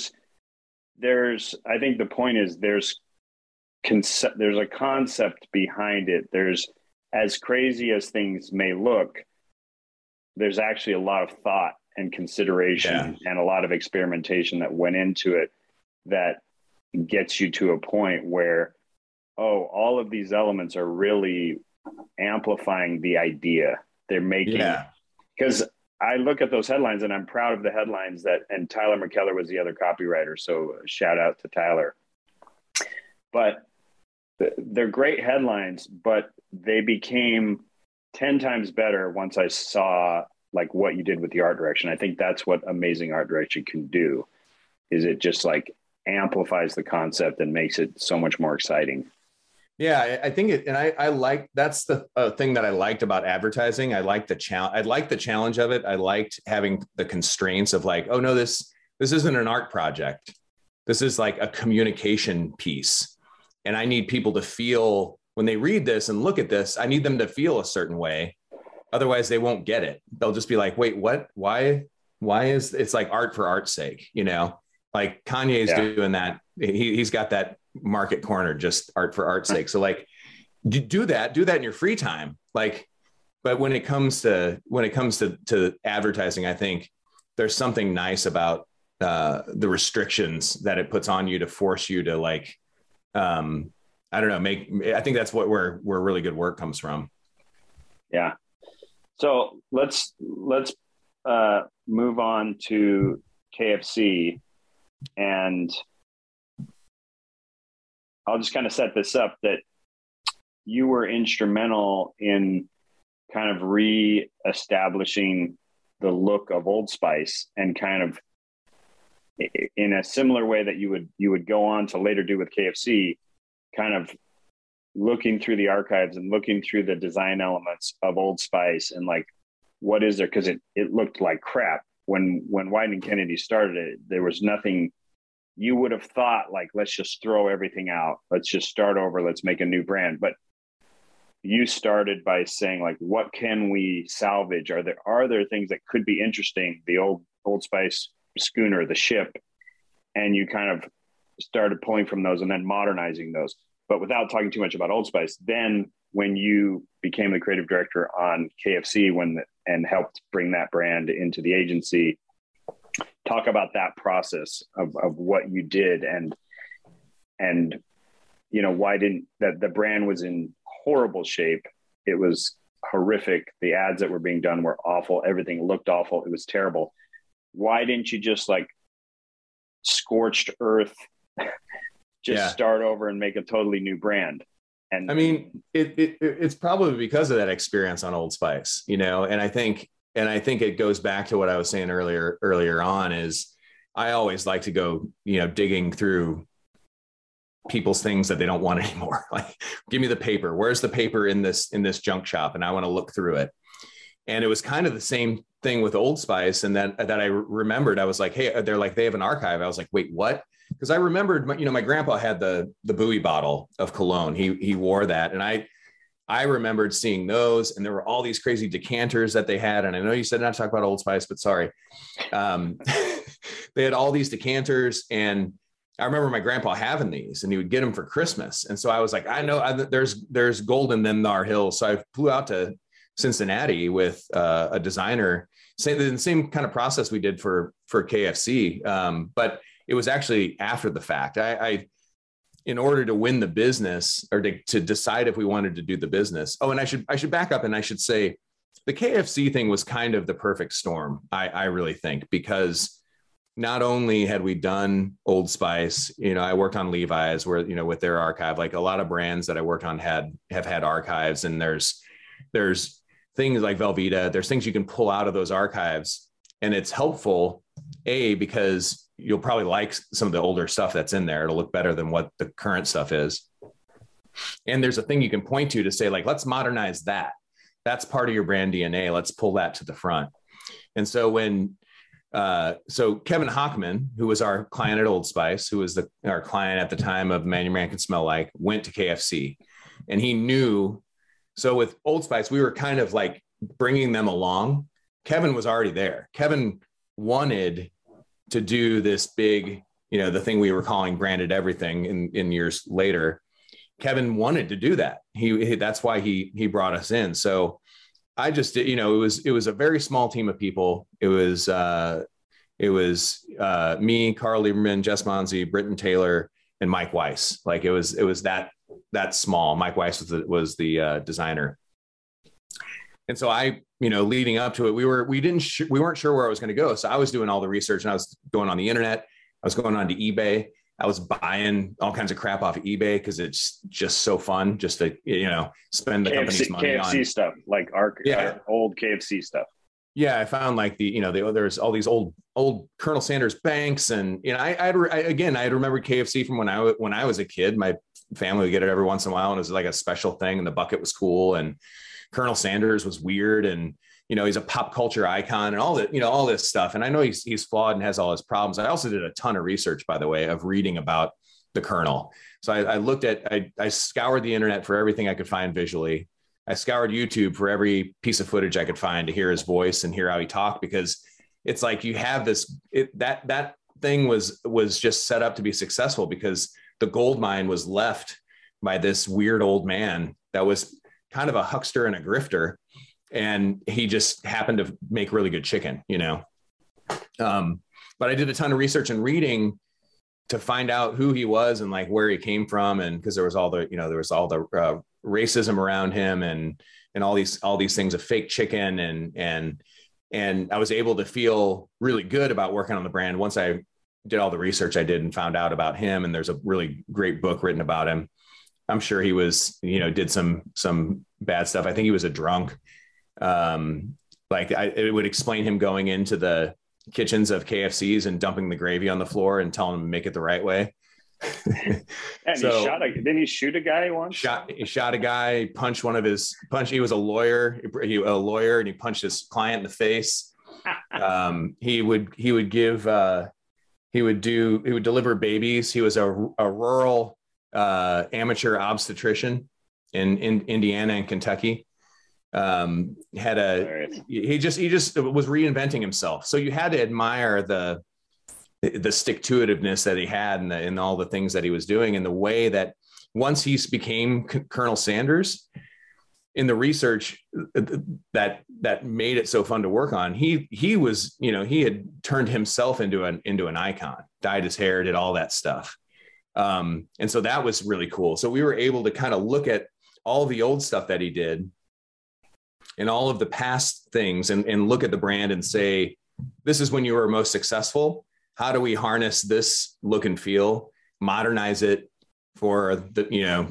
I think the point is there's a concept behind it. There's, as crazy as things may look, there's actually a lot of thought and consideration and a lot of experimentation that went into it that gets you to a point where, all of these elements are really amplifying the idea they're making. Because I look at those headlines and I'm proud of the headlines and Tyler McKellar was the other copywriter. So shout out to Tyler. But they're great headlines, but they became 10 times better once I saw like what you did with the art direction. I think that's what amazing art direction can do, is it just like amplifies the concept and makes it so much more exciting. Yeah, I think it, and I like, that's the thing that I liked about advertising. I liked the challenge. I liked the challenge of it. I liked having the constraints of like, oh no, this isn't an art project. This is like a communication piece. And I need people to feel, when they read this and look at this, I need them to feel a certain way. Otherwise they won't get it. They'll just be like, wait, what? Why is it's like art for art's sake? You know, like Kanye's doing that. He's got that market corner, just art for art's sake. So like, do that in your free time. Like, but when it comes to advertising, I think there's something nice about the restrictions that it puts on you to force you to like, I don't know, I think that's where really good work comes from. Yeah. So let's move on to KFC, and I'll just kind of set this up that you were instrumental in kind of re-establishing the look of Old Spice, and kind of in a similar way that you would go on to later do with KFC, kind of looking through the archives and looking through the design elements of Old Spice and like, what is there? Because it looked like crap when Wieden & Kennedy started it. There was nothing. You would have thought like, let's just throw everything out. Let's just start over. Let's make a new brand. But you started by saying like, what can we salvage? Are there things that could be interesting? The Old Spice schooner, the ship, and you kind of started pulling from those and then modernizing those. But without talking too much about Old Spice, then when you became the creative director on KFC and helped bring that brand into the agency, talk about that process of what you did and you know, why didn't that the brand was in horrible shape. It was horrific. The ads that were being done were awful. Everything looked awful. It was terrible. Why didn't you just like scorched earth, start over and make a totally new brand? And I mean, it's probably because of that experience on Old Spice, you know, and I think it goes back to what I was saying earlier on is I always like to go, you know, digging through people's things that they don't want anymore. Like, give me the paper. Where's the paper in this junk shop? And I want to look through it. And it was kind of the same thing with Old Spice. And that I remembered, I was like, hey, they're like, they have an archive. I was like, wait, what? Because I remembered, you know, my grandpa had the Bowie bottle of cologne. He wore that. And I remembered seeing those, and there were all these crazy decanters that they had. And I know you said not to talk about Old Spice, but sorry. They had all these decanters, and I remember my grandpa having these, and he would get them for Christmas. And so I was like, I know there's gold in them Thar Hills. So I flew out to Cincinnati with a designer, the same kind of process we did for KFC. But it was actually after the fact. I in order to win the business, or to decide if we wanted to do the business. Oh, and I should back up, and I should say the KFC thing was kind of the perfect storm. I really think, because not only had we done Old Spice, you know, I worked on Levi's, where, you know, with their archive, like a lot of brands that I worked on have had archives, and there's things like Velveeta, there's things you can pull out of those archives, and it's helpful, because you'll probably like some of the older stuff that's in there. It'll look better than what the current stuff is. And there's a thing you can point to say, like, let's modernize that. That's part of your brand DNA. Let's pull that to the front. And so when So Kevin Hockman, who was our client at Old Spice, who was our client at the time of Man Your Man Can Smell Like, went to KFC, and he knew. So with Old Spice, we were kind of like bringing them along. Kevin was already there. Kevin wanted to do this big, the thing we were calling Branded Everything in years later. Kevin wanted to do that. That's why he brought us in. So I just did, it was a very small team of people. It was me, Carl Lieberman, Jess Monzi, Britton Taylor, and Mike Weiss. Like it was that small. Mike Weiss was the designer. And so leading up to it, we weren't sure where I was going to go. So I was doing all the research, and I was going on the internet. I was going on to eBay. I was buying all kinds of crap off of eBay because it's just so fun just to, spend the company's money on KFC stuff, like our old KFC stuff. Yeah. I found like there's all these old Colonel Sanders banks. And, I remembered KFC from when I was a kid. My family would get it every once in a while, and it was like a special thing, and the bucket was cool. And Colonel Sanders was weird. And, he's a pop culture icon and all that, all this stuff. And I know he's flawed and has all his problems. I also did a ton of research, by the way, of reading about the Colonel. So I scoured the internet for everything I could find visually. I scoured YouTube for every piece of footage I could find to hear his voice and hear how he talked, because it's like you have that thing was just set up to be successful, because the gold mine was left by this weird old man that was kind of a huckster and a grifter. And he just happened to make really good chicken, but I did a ton of research and reading to find out who he was and like where he came from. And because there was all the racism around him and all these things of fake chicken. And I was able to feel really good about working on the brand once I did all the research I did and found out about him. And there's a really great book written about him. I'm sure he was, did some bad stuff. I think he was a drunk. It would explain him going into the kitchens of KFCs and dumping the gravy on the floor and telling him to make it the right way. And didn't he shoot a guy once? He shot a guy, punched one of his He was a lawyer, and he punched his client in the face. He would deliver babies. He was a rural amateur obstetrician in Indiana and Kentucky. He just was reinventing himself. So you had to admire the stick-to-itiveness that he had and all the things that he was doing, and the way that once he became Colonel Sanders, in the research that made it so fun to work on, he was, he had turned himself into an icon, dyed his hair, did all that stuff. And so that was really cool. So we were able to kind of look at all the old stuff that he did and all of the past things and look at the brand and say, this is when you were most successful. How do we harness this look and feel, modernize it for the,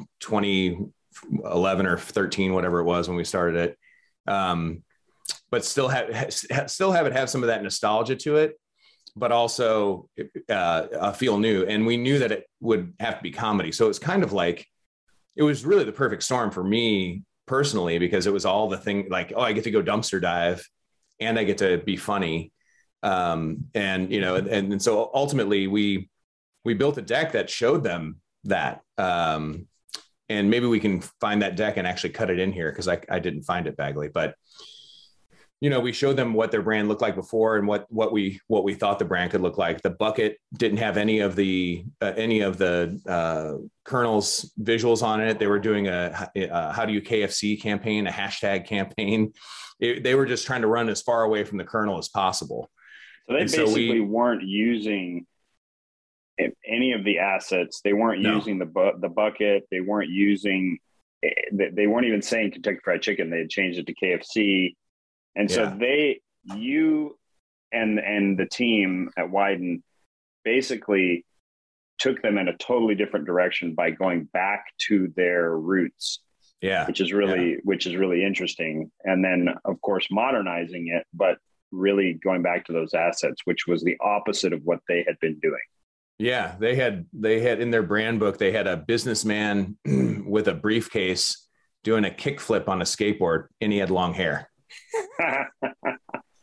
2011 or 13, whatever it was when we started it. But still have it have some of that nostalgia to it, but also feel new. And we knew that it would have to be comedy. So it's kind of like, it was really the perfect storm for me personally, because it was all the thing like, I get to go dumpster dive and I get to be funny. And so ultimately we built a deck that showed them that, and maybe we can find that deck and actually cut it in here, because I didn't find it, Bagley, but we showed them what their brand looked like before and what we thought the brand could look like. The bucket didn't have any of the Colonel's visuals on it. They were doing a how do you KFC campaign, a hashtag campaign. They were just trying to run as far away from the Colonel as possible. So they basically weren't using any of the assets. They weren't using the bucket. They weren't using. They weren't even saying Kentucky Fried Chicken. They had changed it to KFC. And so you and the team at Wyden basically took them in a totally different direction by going back to their roots. Yeah. Which is really interesting. And then of course, modernizing it, but really going back to those assets, which was the opposite of what they had been doing. Yeah. They had in their brand book, they had a businessman with a briefcase doing a kickflip on a skateboard, and he had long hair.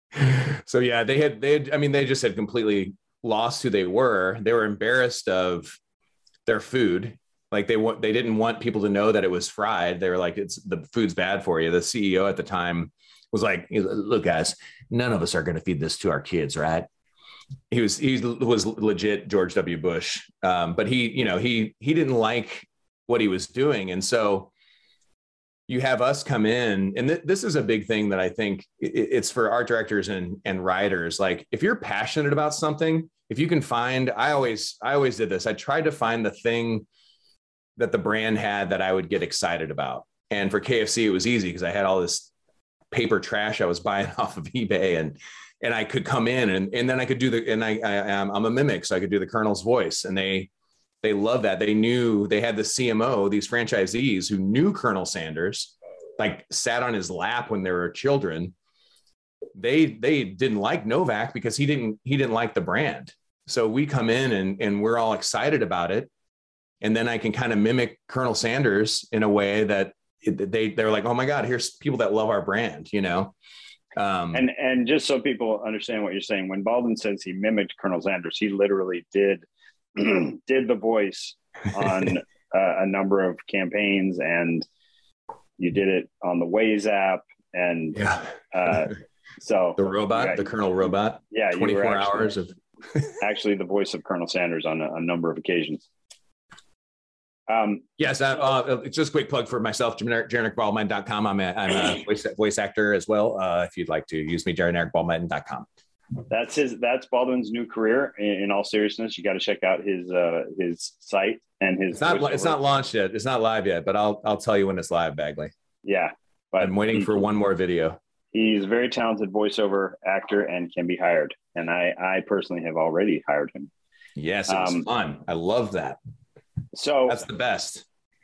So yeah, they just had completely lost who they were. They were embarrassed of their food. Like they didn't want people to know that it was fried. They were like, the food's bad for you. The CEO at the time was like, look, guys, none of us are going to feed this to our kids, right? He was legit George W. Bush. But he didn't like what he was doing. And so you have us come in, and this is a big thing that I think it's for art directors and writers. Like, if you're passionate about something, if you can find, I always did this. I tried to find the thing that the brand had that I would get excited about. And for KFC, it was easy because I had all this paper trash I was buying off of eBay, and I could come in and then I could do I'm a mimic, so I could do the Colonel's voice, and they loved that. They knew they had the CMO, these franchisees who knew Colonel Sanders, like sat on his lap when they were children. They didn't like Novak because he didn't like the brand. So we come in and we're all excited about it. And then I can kind of mimic Colonel Sanders in a way that they're like, oh my God, here's people that love our brand, And just so people understand what you're saying, when Baldwin says he mimicked Colonel Sanders, he literally did the voice on a number of campaigns, and you did it on the Waze app, and so the robot, the Colonel robot, 24 hours of actually the voice of Colonel Sanders on a number of occasions. Yes, it's just a quick plug for myself, genericbaldwin.com. I'm a voice actor as well. If you'd like to use me, genericbaldwin.com. That's Baldwin's new career. In all seriousness, you got to check out his site and his. It's not launched yet. It's not live yet, but I'll tell you when it's live, Bagley. Yeah, but I'm waiting for one more video. He's a very talented voiceover actor and can be hired. And I personally have already hired him. Yes, it was fun. I love that. So that's the best.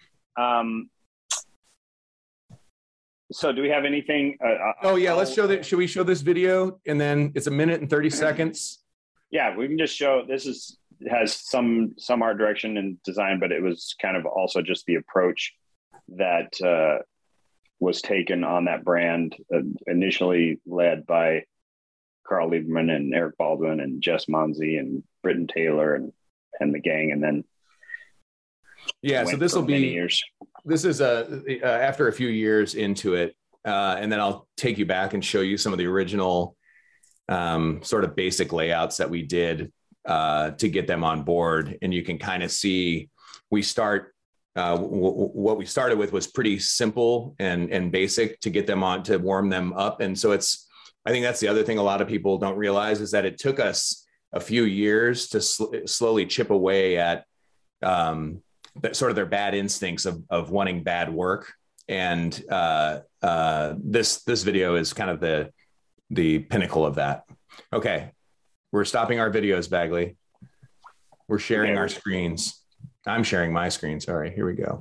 So do we have anything? Let's show that. Should we show this video? And then it's 1 minute and 30 seconds. Yeah, we can just show has some art direction and design, but it was kind of also just the approach that was taken on that brand, initially led by Carl Lieberman and Eric Baldwin and Jess Monzi and Britton Taylor and the gang, and then so this will be years. This is after a few years into it, and then I'll take you back and show you some of the original sort of basic layouts that we did to get them on board, and you can kind of see we start. What we started with was pretty simple and basic to get them on, to warm them up, and so I think that's the other thing a lot of people don't realize is that it took us a few years to slowly chip away at sort of their bad instincts of wanting bad work. And this video is kind of the pinnacle of that. Okay. We're stopping our videos, Bagley. We're sharing our screens. I'm sharing my screen. Sorry. Here we go.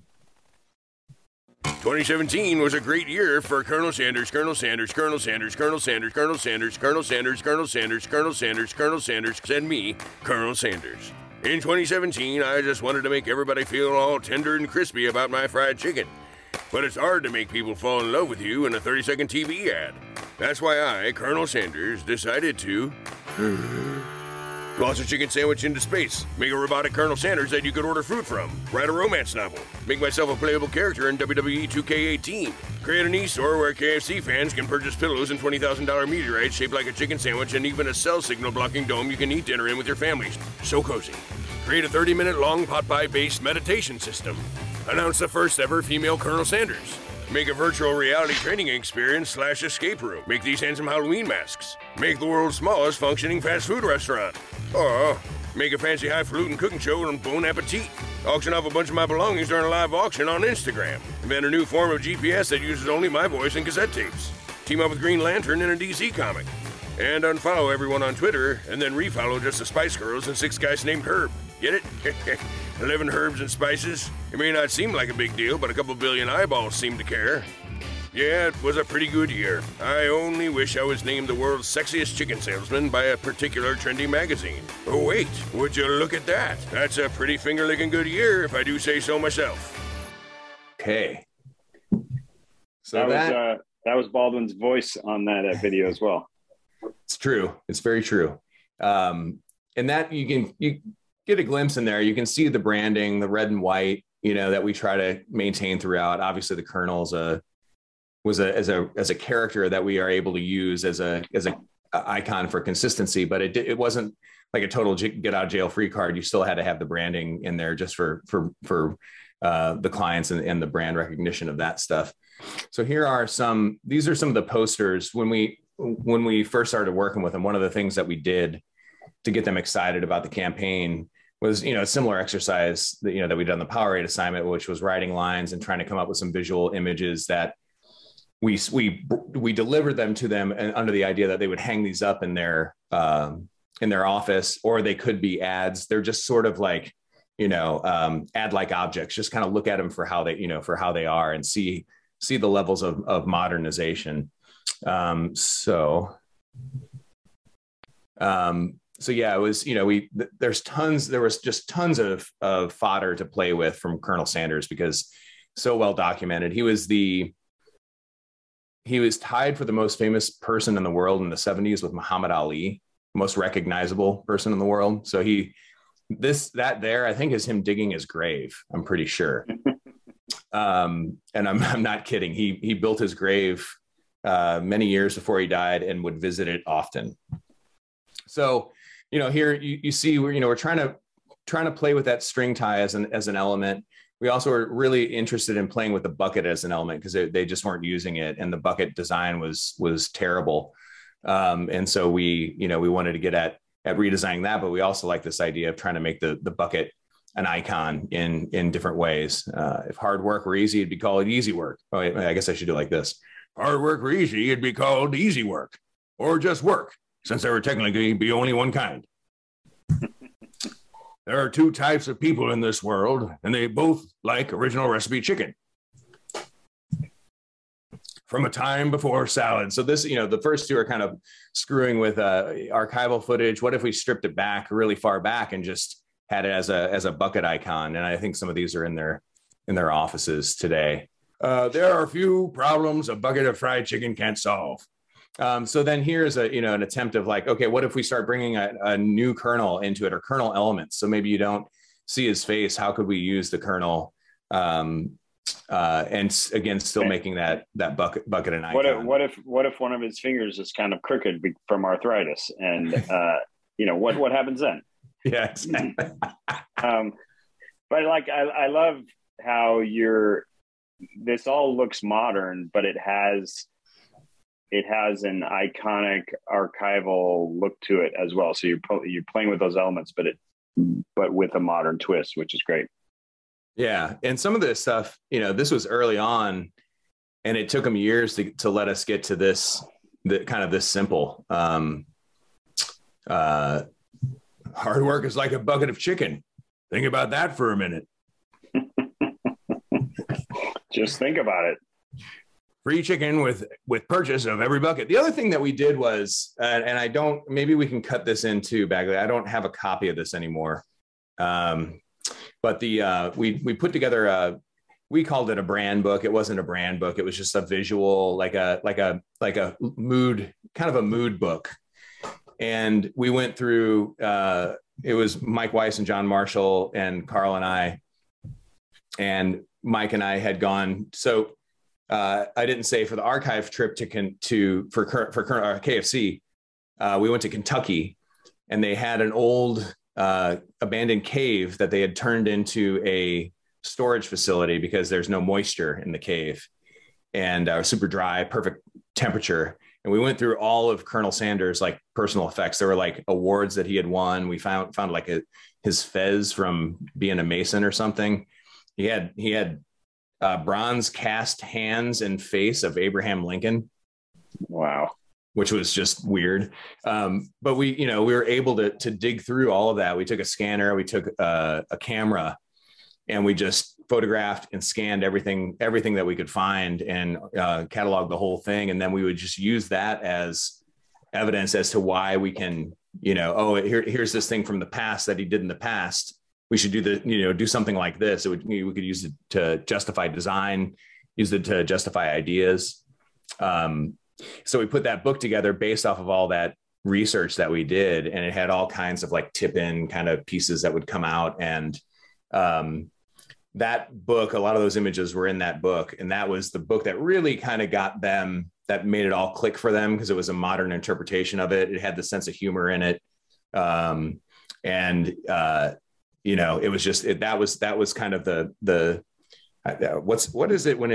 2017 was a great year for Colonel Sanders, Colonel Sanders, Colonel Sanders, Colonel Sanders, Colonel Sanders, Colonel Sanders, Colonel Sanders, Colonel Sanders, Colonel Sanders, and me, Colonel Sanders. In 2017, I just wanted to make everybody feel all tender and crispy about my fried chicken. But it's hard to make people fall in love with you in a 30-second TV ad. That's why I, Colonel Sanders, decided to launch a chicken sandwich into space, make a robotic Colonel Sanders that you could order food from, write a romance novel, make myself a playable character in WWE 2K18, create an e-store where KFC fans can purchase pillows and $20,000 meteorites shaped like a chicken sandwich, and even a cell signal blocking dome you can eat dinner in with your families. So cozy. Create a 30-minute long pot pie-based meditation system. Announce the first ever female Colonel Sanders. Make a virtual reality training experience / escape room. Make these handsome Halloween masks. Make the world's smallest functioning fast food restaurant. Or make a fancy highfalutin cooking show on Bon Appetit. Auction off a bunch of my belongings during a live auction on Instagram. Invent a new form of GPS that uses only my voice and cassette tapes. Team up with Green Lantern in a DC comic. And unfollow everyone on Twitter, and then refollow just the Spice Girls and 6 guys named Herb. Get it? 11 herbs and spices. It may not seem like a big deal, but a couple billion eyeballs seem to care. Yeah, it was a pretty good year. I only wish I was named the world's sexiest chicken salesman by a particular trendy magazine. Oh wait, would you look at that? That's a pretty finger-licking good year, if I do say so myself. Okay. So that was Baldwin's voice on that video as well. It's true. It's very true. And that you get a glimpse in there. You can see the branding, the red and white, that we try to maintain throughout. Obviously the Colonel's was a character that we are able to use as a icon for consistency, but it wasn't like a total get out of jail free card. You still had to have the branding in there just for the clients and the brand recognition of that stuff. So these are some of the posters when we first started working with them. One of the things that we did to get them excited about the campaign was, a similar exercise that we did on the Powerade assignment, which was writing lines and trying to come up with some visual images that we delivered them to them, and under the idea that they would hang these up in their office, or they could be ads. They're just sort of like, ad-like objects. Just kind of look at them for how they are and see the levels of modernization. So yeah, it was, there was just tons of fodder to play with from Colonel Sanders, because so well documented. He was tied for the most famous person in the world in the 70s with Muhammad Ali, most recognizable person in the world. So I think is him digging his grave. I'm pretty sure. And I'm not kidding. He built his grave many years before he died and would visit it often. So, here you see we're trying to play with that string tie as an element. We also are really interested in playing with the bucket as an element, because they just weren't using it, and the bucket design was terrible. And so we wanted to get at redesigning that, but we also like this idea of trying to make the bucket an icon in different ways. If hard work were easy, it'd be called easy work. Oh, I guess I should do it like this. Hard work were easy, it'd be called easy work, or just work, since there would technically be only one kind. There are two types of people in this world, and they both like original recipe chicken from a time before salad. So this, the first two are kind of screwing with archival footage. What if we stripped it back really far back and just had it as a bucket icon? And I think some of these are in their offices today. There are a few problems a bucket of fried chicken can't solve. So then here's an attempt of like, okay, what if we start bringing a new Colonel into it, or Colonel elements? So maybe you don't see his face. How could we use the Colonel? And again, still making that bucket an icon. What if one of his fingers is kind of crooked from arthritis, and what happens then? Yeah, exactly. But like, I love how this all looks modern, but it has an iconic archival look to it as well. So you're playing with those elements, but with a modern twist, which is great. Yeah. And some of this stuff, this was early on, and it took them years to let us get to this simple. Hard work is like a bucket of chicken. Think about that for a minute. Just think about it. Free chicken with purchase of every bucket. The other thing that we did was, and maybe we can cut this into Bagley. I don't have a copy of this anymore. But we put together we called it a brand book. It wasn't a brand book. It was just a visual, like a mood, kind of a mood book. And we went through, it was Mike Weiss and John Marshall and Carl and I, and Mike and I had gone. So I didn't say, for the archive trip for KFC, we went to Kentucky, and they had an old abandoned cave that they had turned into a storage facility because there's no moisture in the cave, and super dry, perfect temperature. And we went through all of Colonel Sanders' like personal effects. There were like awards that he had won. We found like his fez from being a Mason or something. He had bronze cast hands and face of Abraham Lincoln. Wow. Which was just weird. But we were able to dig through all of that. We took a scanner, we took a camera, and we just photographed and scanned everything that we could find, and cataloged the whole thing. And then we would just use that as evidence as to why we can, here's this thing from the past that he did in the past. We should do something like this. We could use it to justify design, use it to justify ideas. So we put that book together based off of all that research that we did, and it had all kinds of like tip-in kind of pieces that would come out. And that book, a lot of those images were in that book, and that was the book that really kind of got them, that made it all click for them, because it was a modern interpretation of it. It had the sense of humor in it, you know, it was just that was kind of the what is it when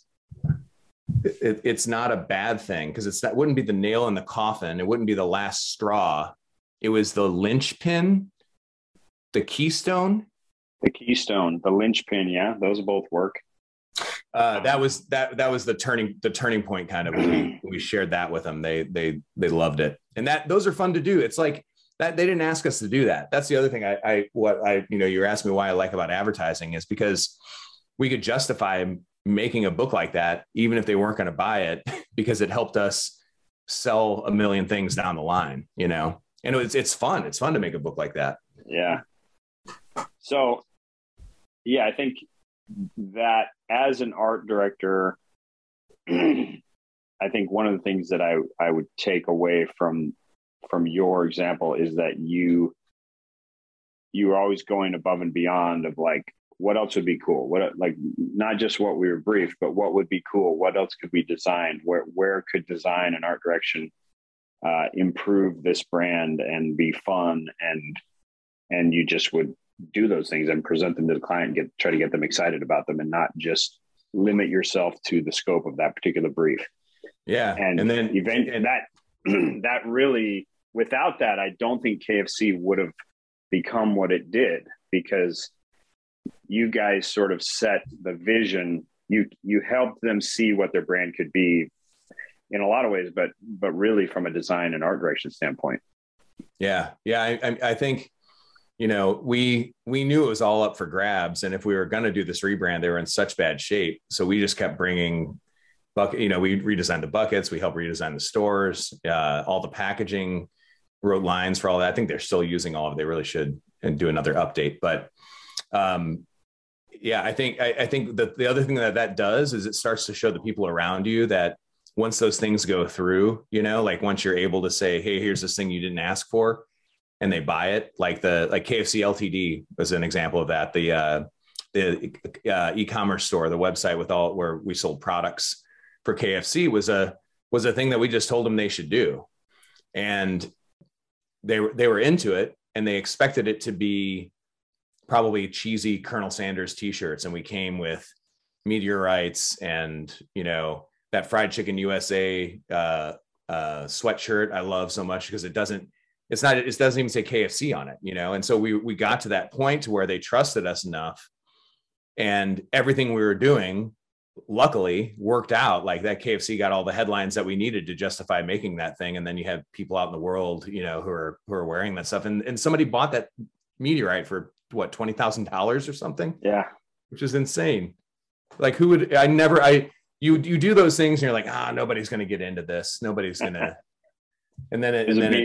it's not a bad thing, because that wouldn't be the nail in the coffin, it wouldn't be the last straw, it was the linchpin, the keystone, the linchpin. Yeah, those both work. That was the turning point kind of when we shared that with them. They loved it, and those are fun to do. It's like that they didn't ask us to do that. That's the other thing you're asking me why I like about advertising, is because we could justify making a book like that even if they weren't going to buy it, because it helped us sell a million things down the line, you know. And it's fun to make a book like that. Yeah. So yeah, I think that as an art director, I think one of the things that I would take away from your example is that you are always going above and beyond of like, what else would be cool? What, like, not just what we were briefed, but what would be cool? What else could we design? Where could design and art direction improve this brand and be fun? And you just would do those things and present them to the client and try to get them excited about them, and not just limit yourself to the scope of that particular brief. Yeah. And then that really, without that, I don't think KFC would have become what it did, because you guys sort of set the vision. You helped them see what their brand could be in a lot of ways, but really from a design and art direction standpoint. Yeah. I think, you know, we knew it was all up for grabs, and if we were going to do this rebrand, they were in such bad shape. So we just kept bringing bucket. You know, we redesigned the buckets. We helped redesign the stores, all the packaging, wrote lines for all that. I think they're still using all of it. They really should and do another update. But yeah, I think the other thing that does is it starts to show the people around you that once those things go through, you know, like once you're able to say, hey, here's this thing you didn't ask for, and they buy it, like KFC Ltd was an example of that. The e-commerce store, the website where we sold products for KFC was a thing that we just told them they should do. And they were into it, and they expected it to be probably cheesy Colonel Sanders t-shirts. And we came with meteorites and, you know, that Fried Chicken USA sweatshirt I love so much, because it doesn't even say KFC on it, you know? And so we got to that point to where they trusted us enough, and everything we were doing, luckily, worked out. Like that KFC got all the headlines that we needed to justify making that thing. And then you have people out in the world, you know, who are wearing that stuff. And somebody bought that meteorite for what, $20,000 or something? Yeah. Which is insane. Like you do those things and you're like, nobody's going to get into this. Nobody's going to, and then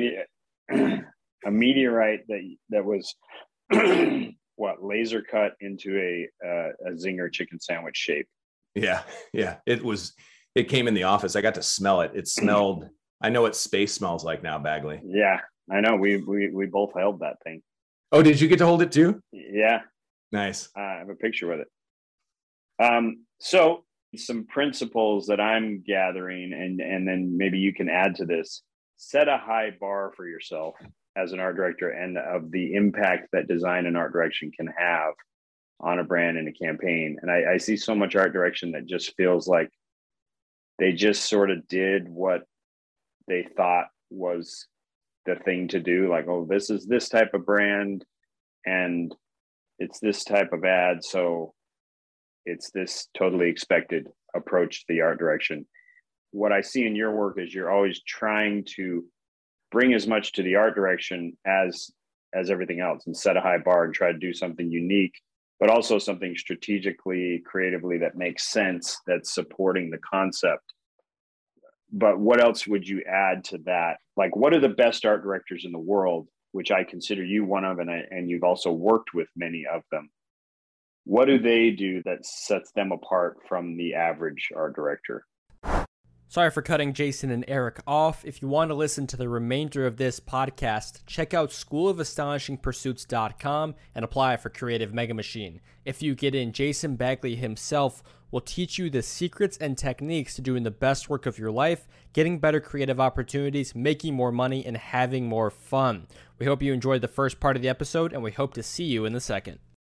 a meteorite that was laser cut into a Zinger chicken sandwich shape. Yeah. It came in the office. I got to smell it. It smelled, I know what space smells like now, Bagley. Yeah, I know. We both held that thing. Oh, did you get to hold it too? Yeah. Nice. I have a picture with it. So some principles that I'm gathering, and then maybe you can add to this. Set a high bar for yourself as an art director, and of the impact that design and art direction can have on a brand and a campaign. And I see so much art direction that just feels like they just sort of did what they thought was the thing to do. Like, oh, this is this type of brand and it's this type of ad, so it's this totally expected approach to the art direction. What I see in your work is you're always trying to bring as much to the art direction as everything else, and set a high bar and try to do something unique, but also something strategically, creatively that makes sense, that's supporting the concept. But what else would you add to that? Like, what are the best art directors in the world, which I consider you one of, and you've also worked with many of them. What do they do that sets them apart from the average art director? Sorry for cutting Jason and Eric off. If you want to listen to the remainder of this podcast, check out schoolofastonishingpursuits.com and apply for Creative Mega Machine. If you get in, Jason Bagley himself will teach you the secrets and techniques to doing the best work of your life, getting better creative opportunities, making more money, and having more fun. We hope you enjoyed the first part of the episode, and we hope to see you in the second.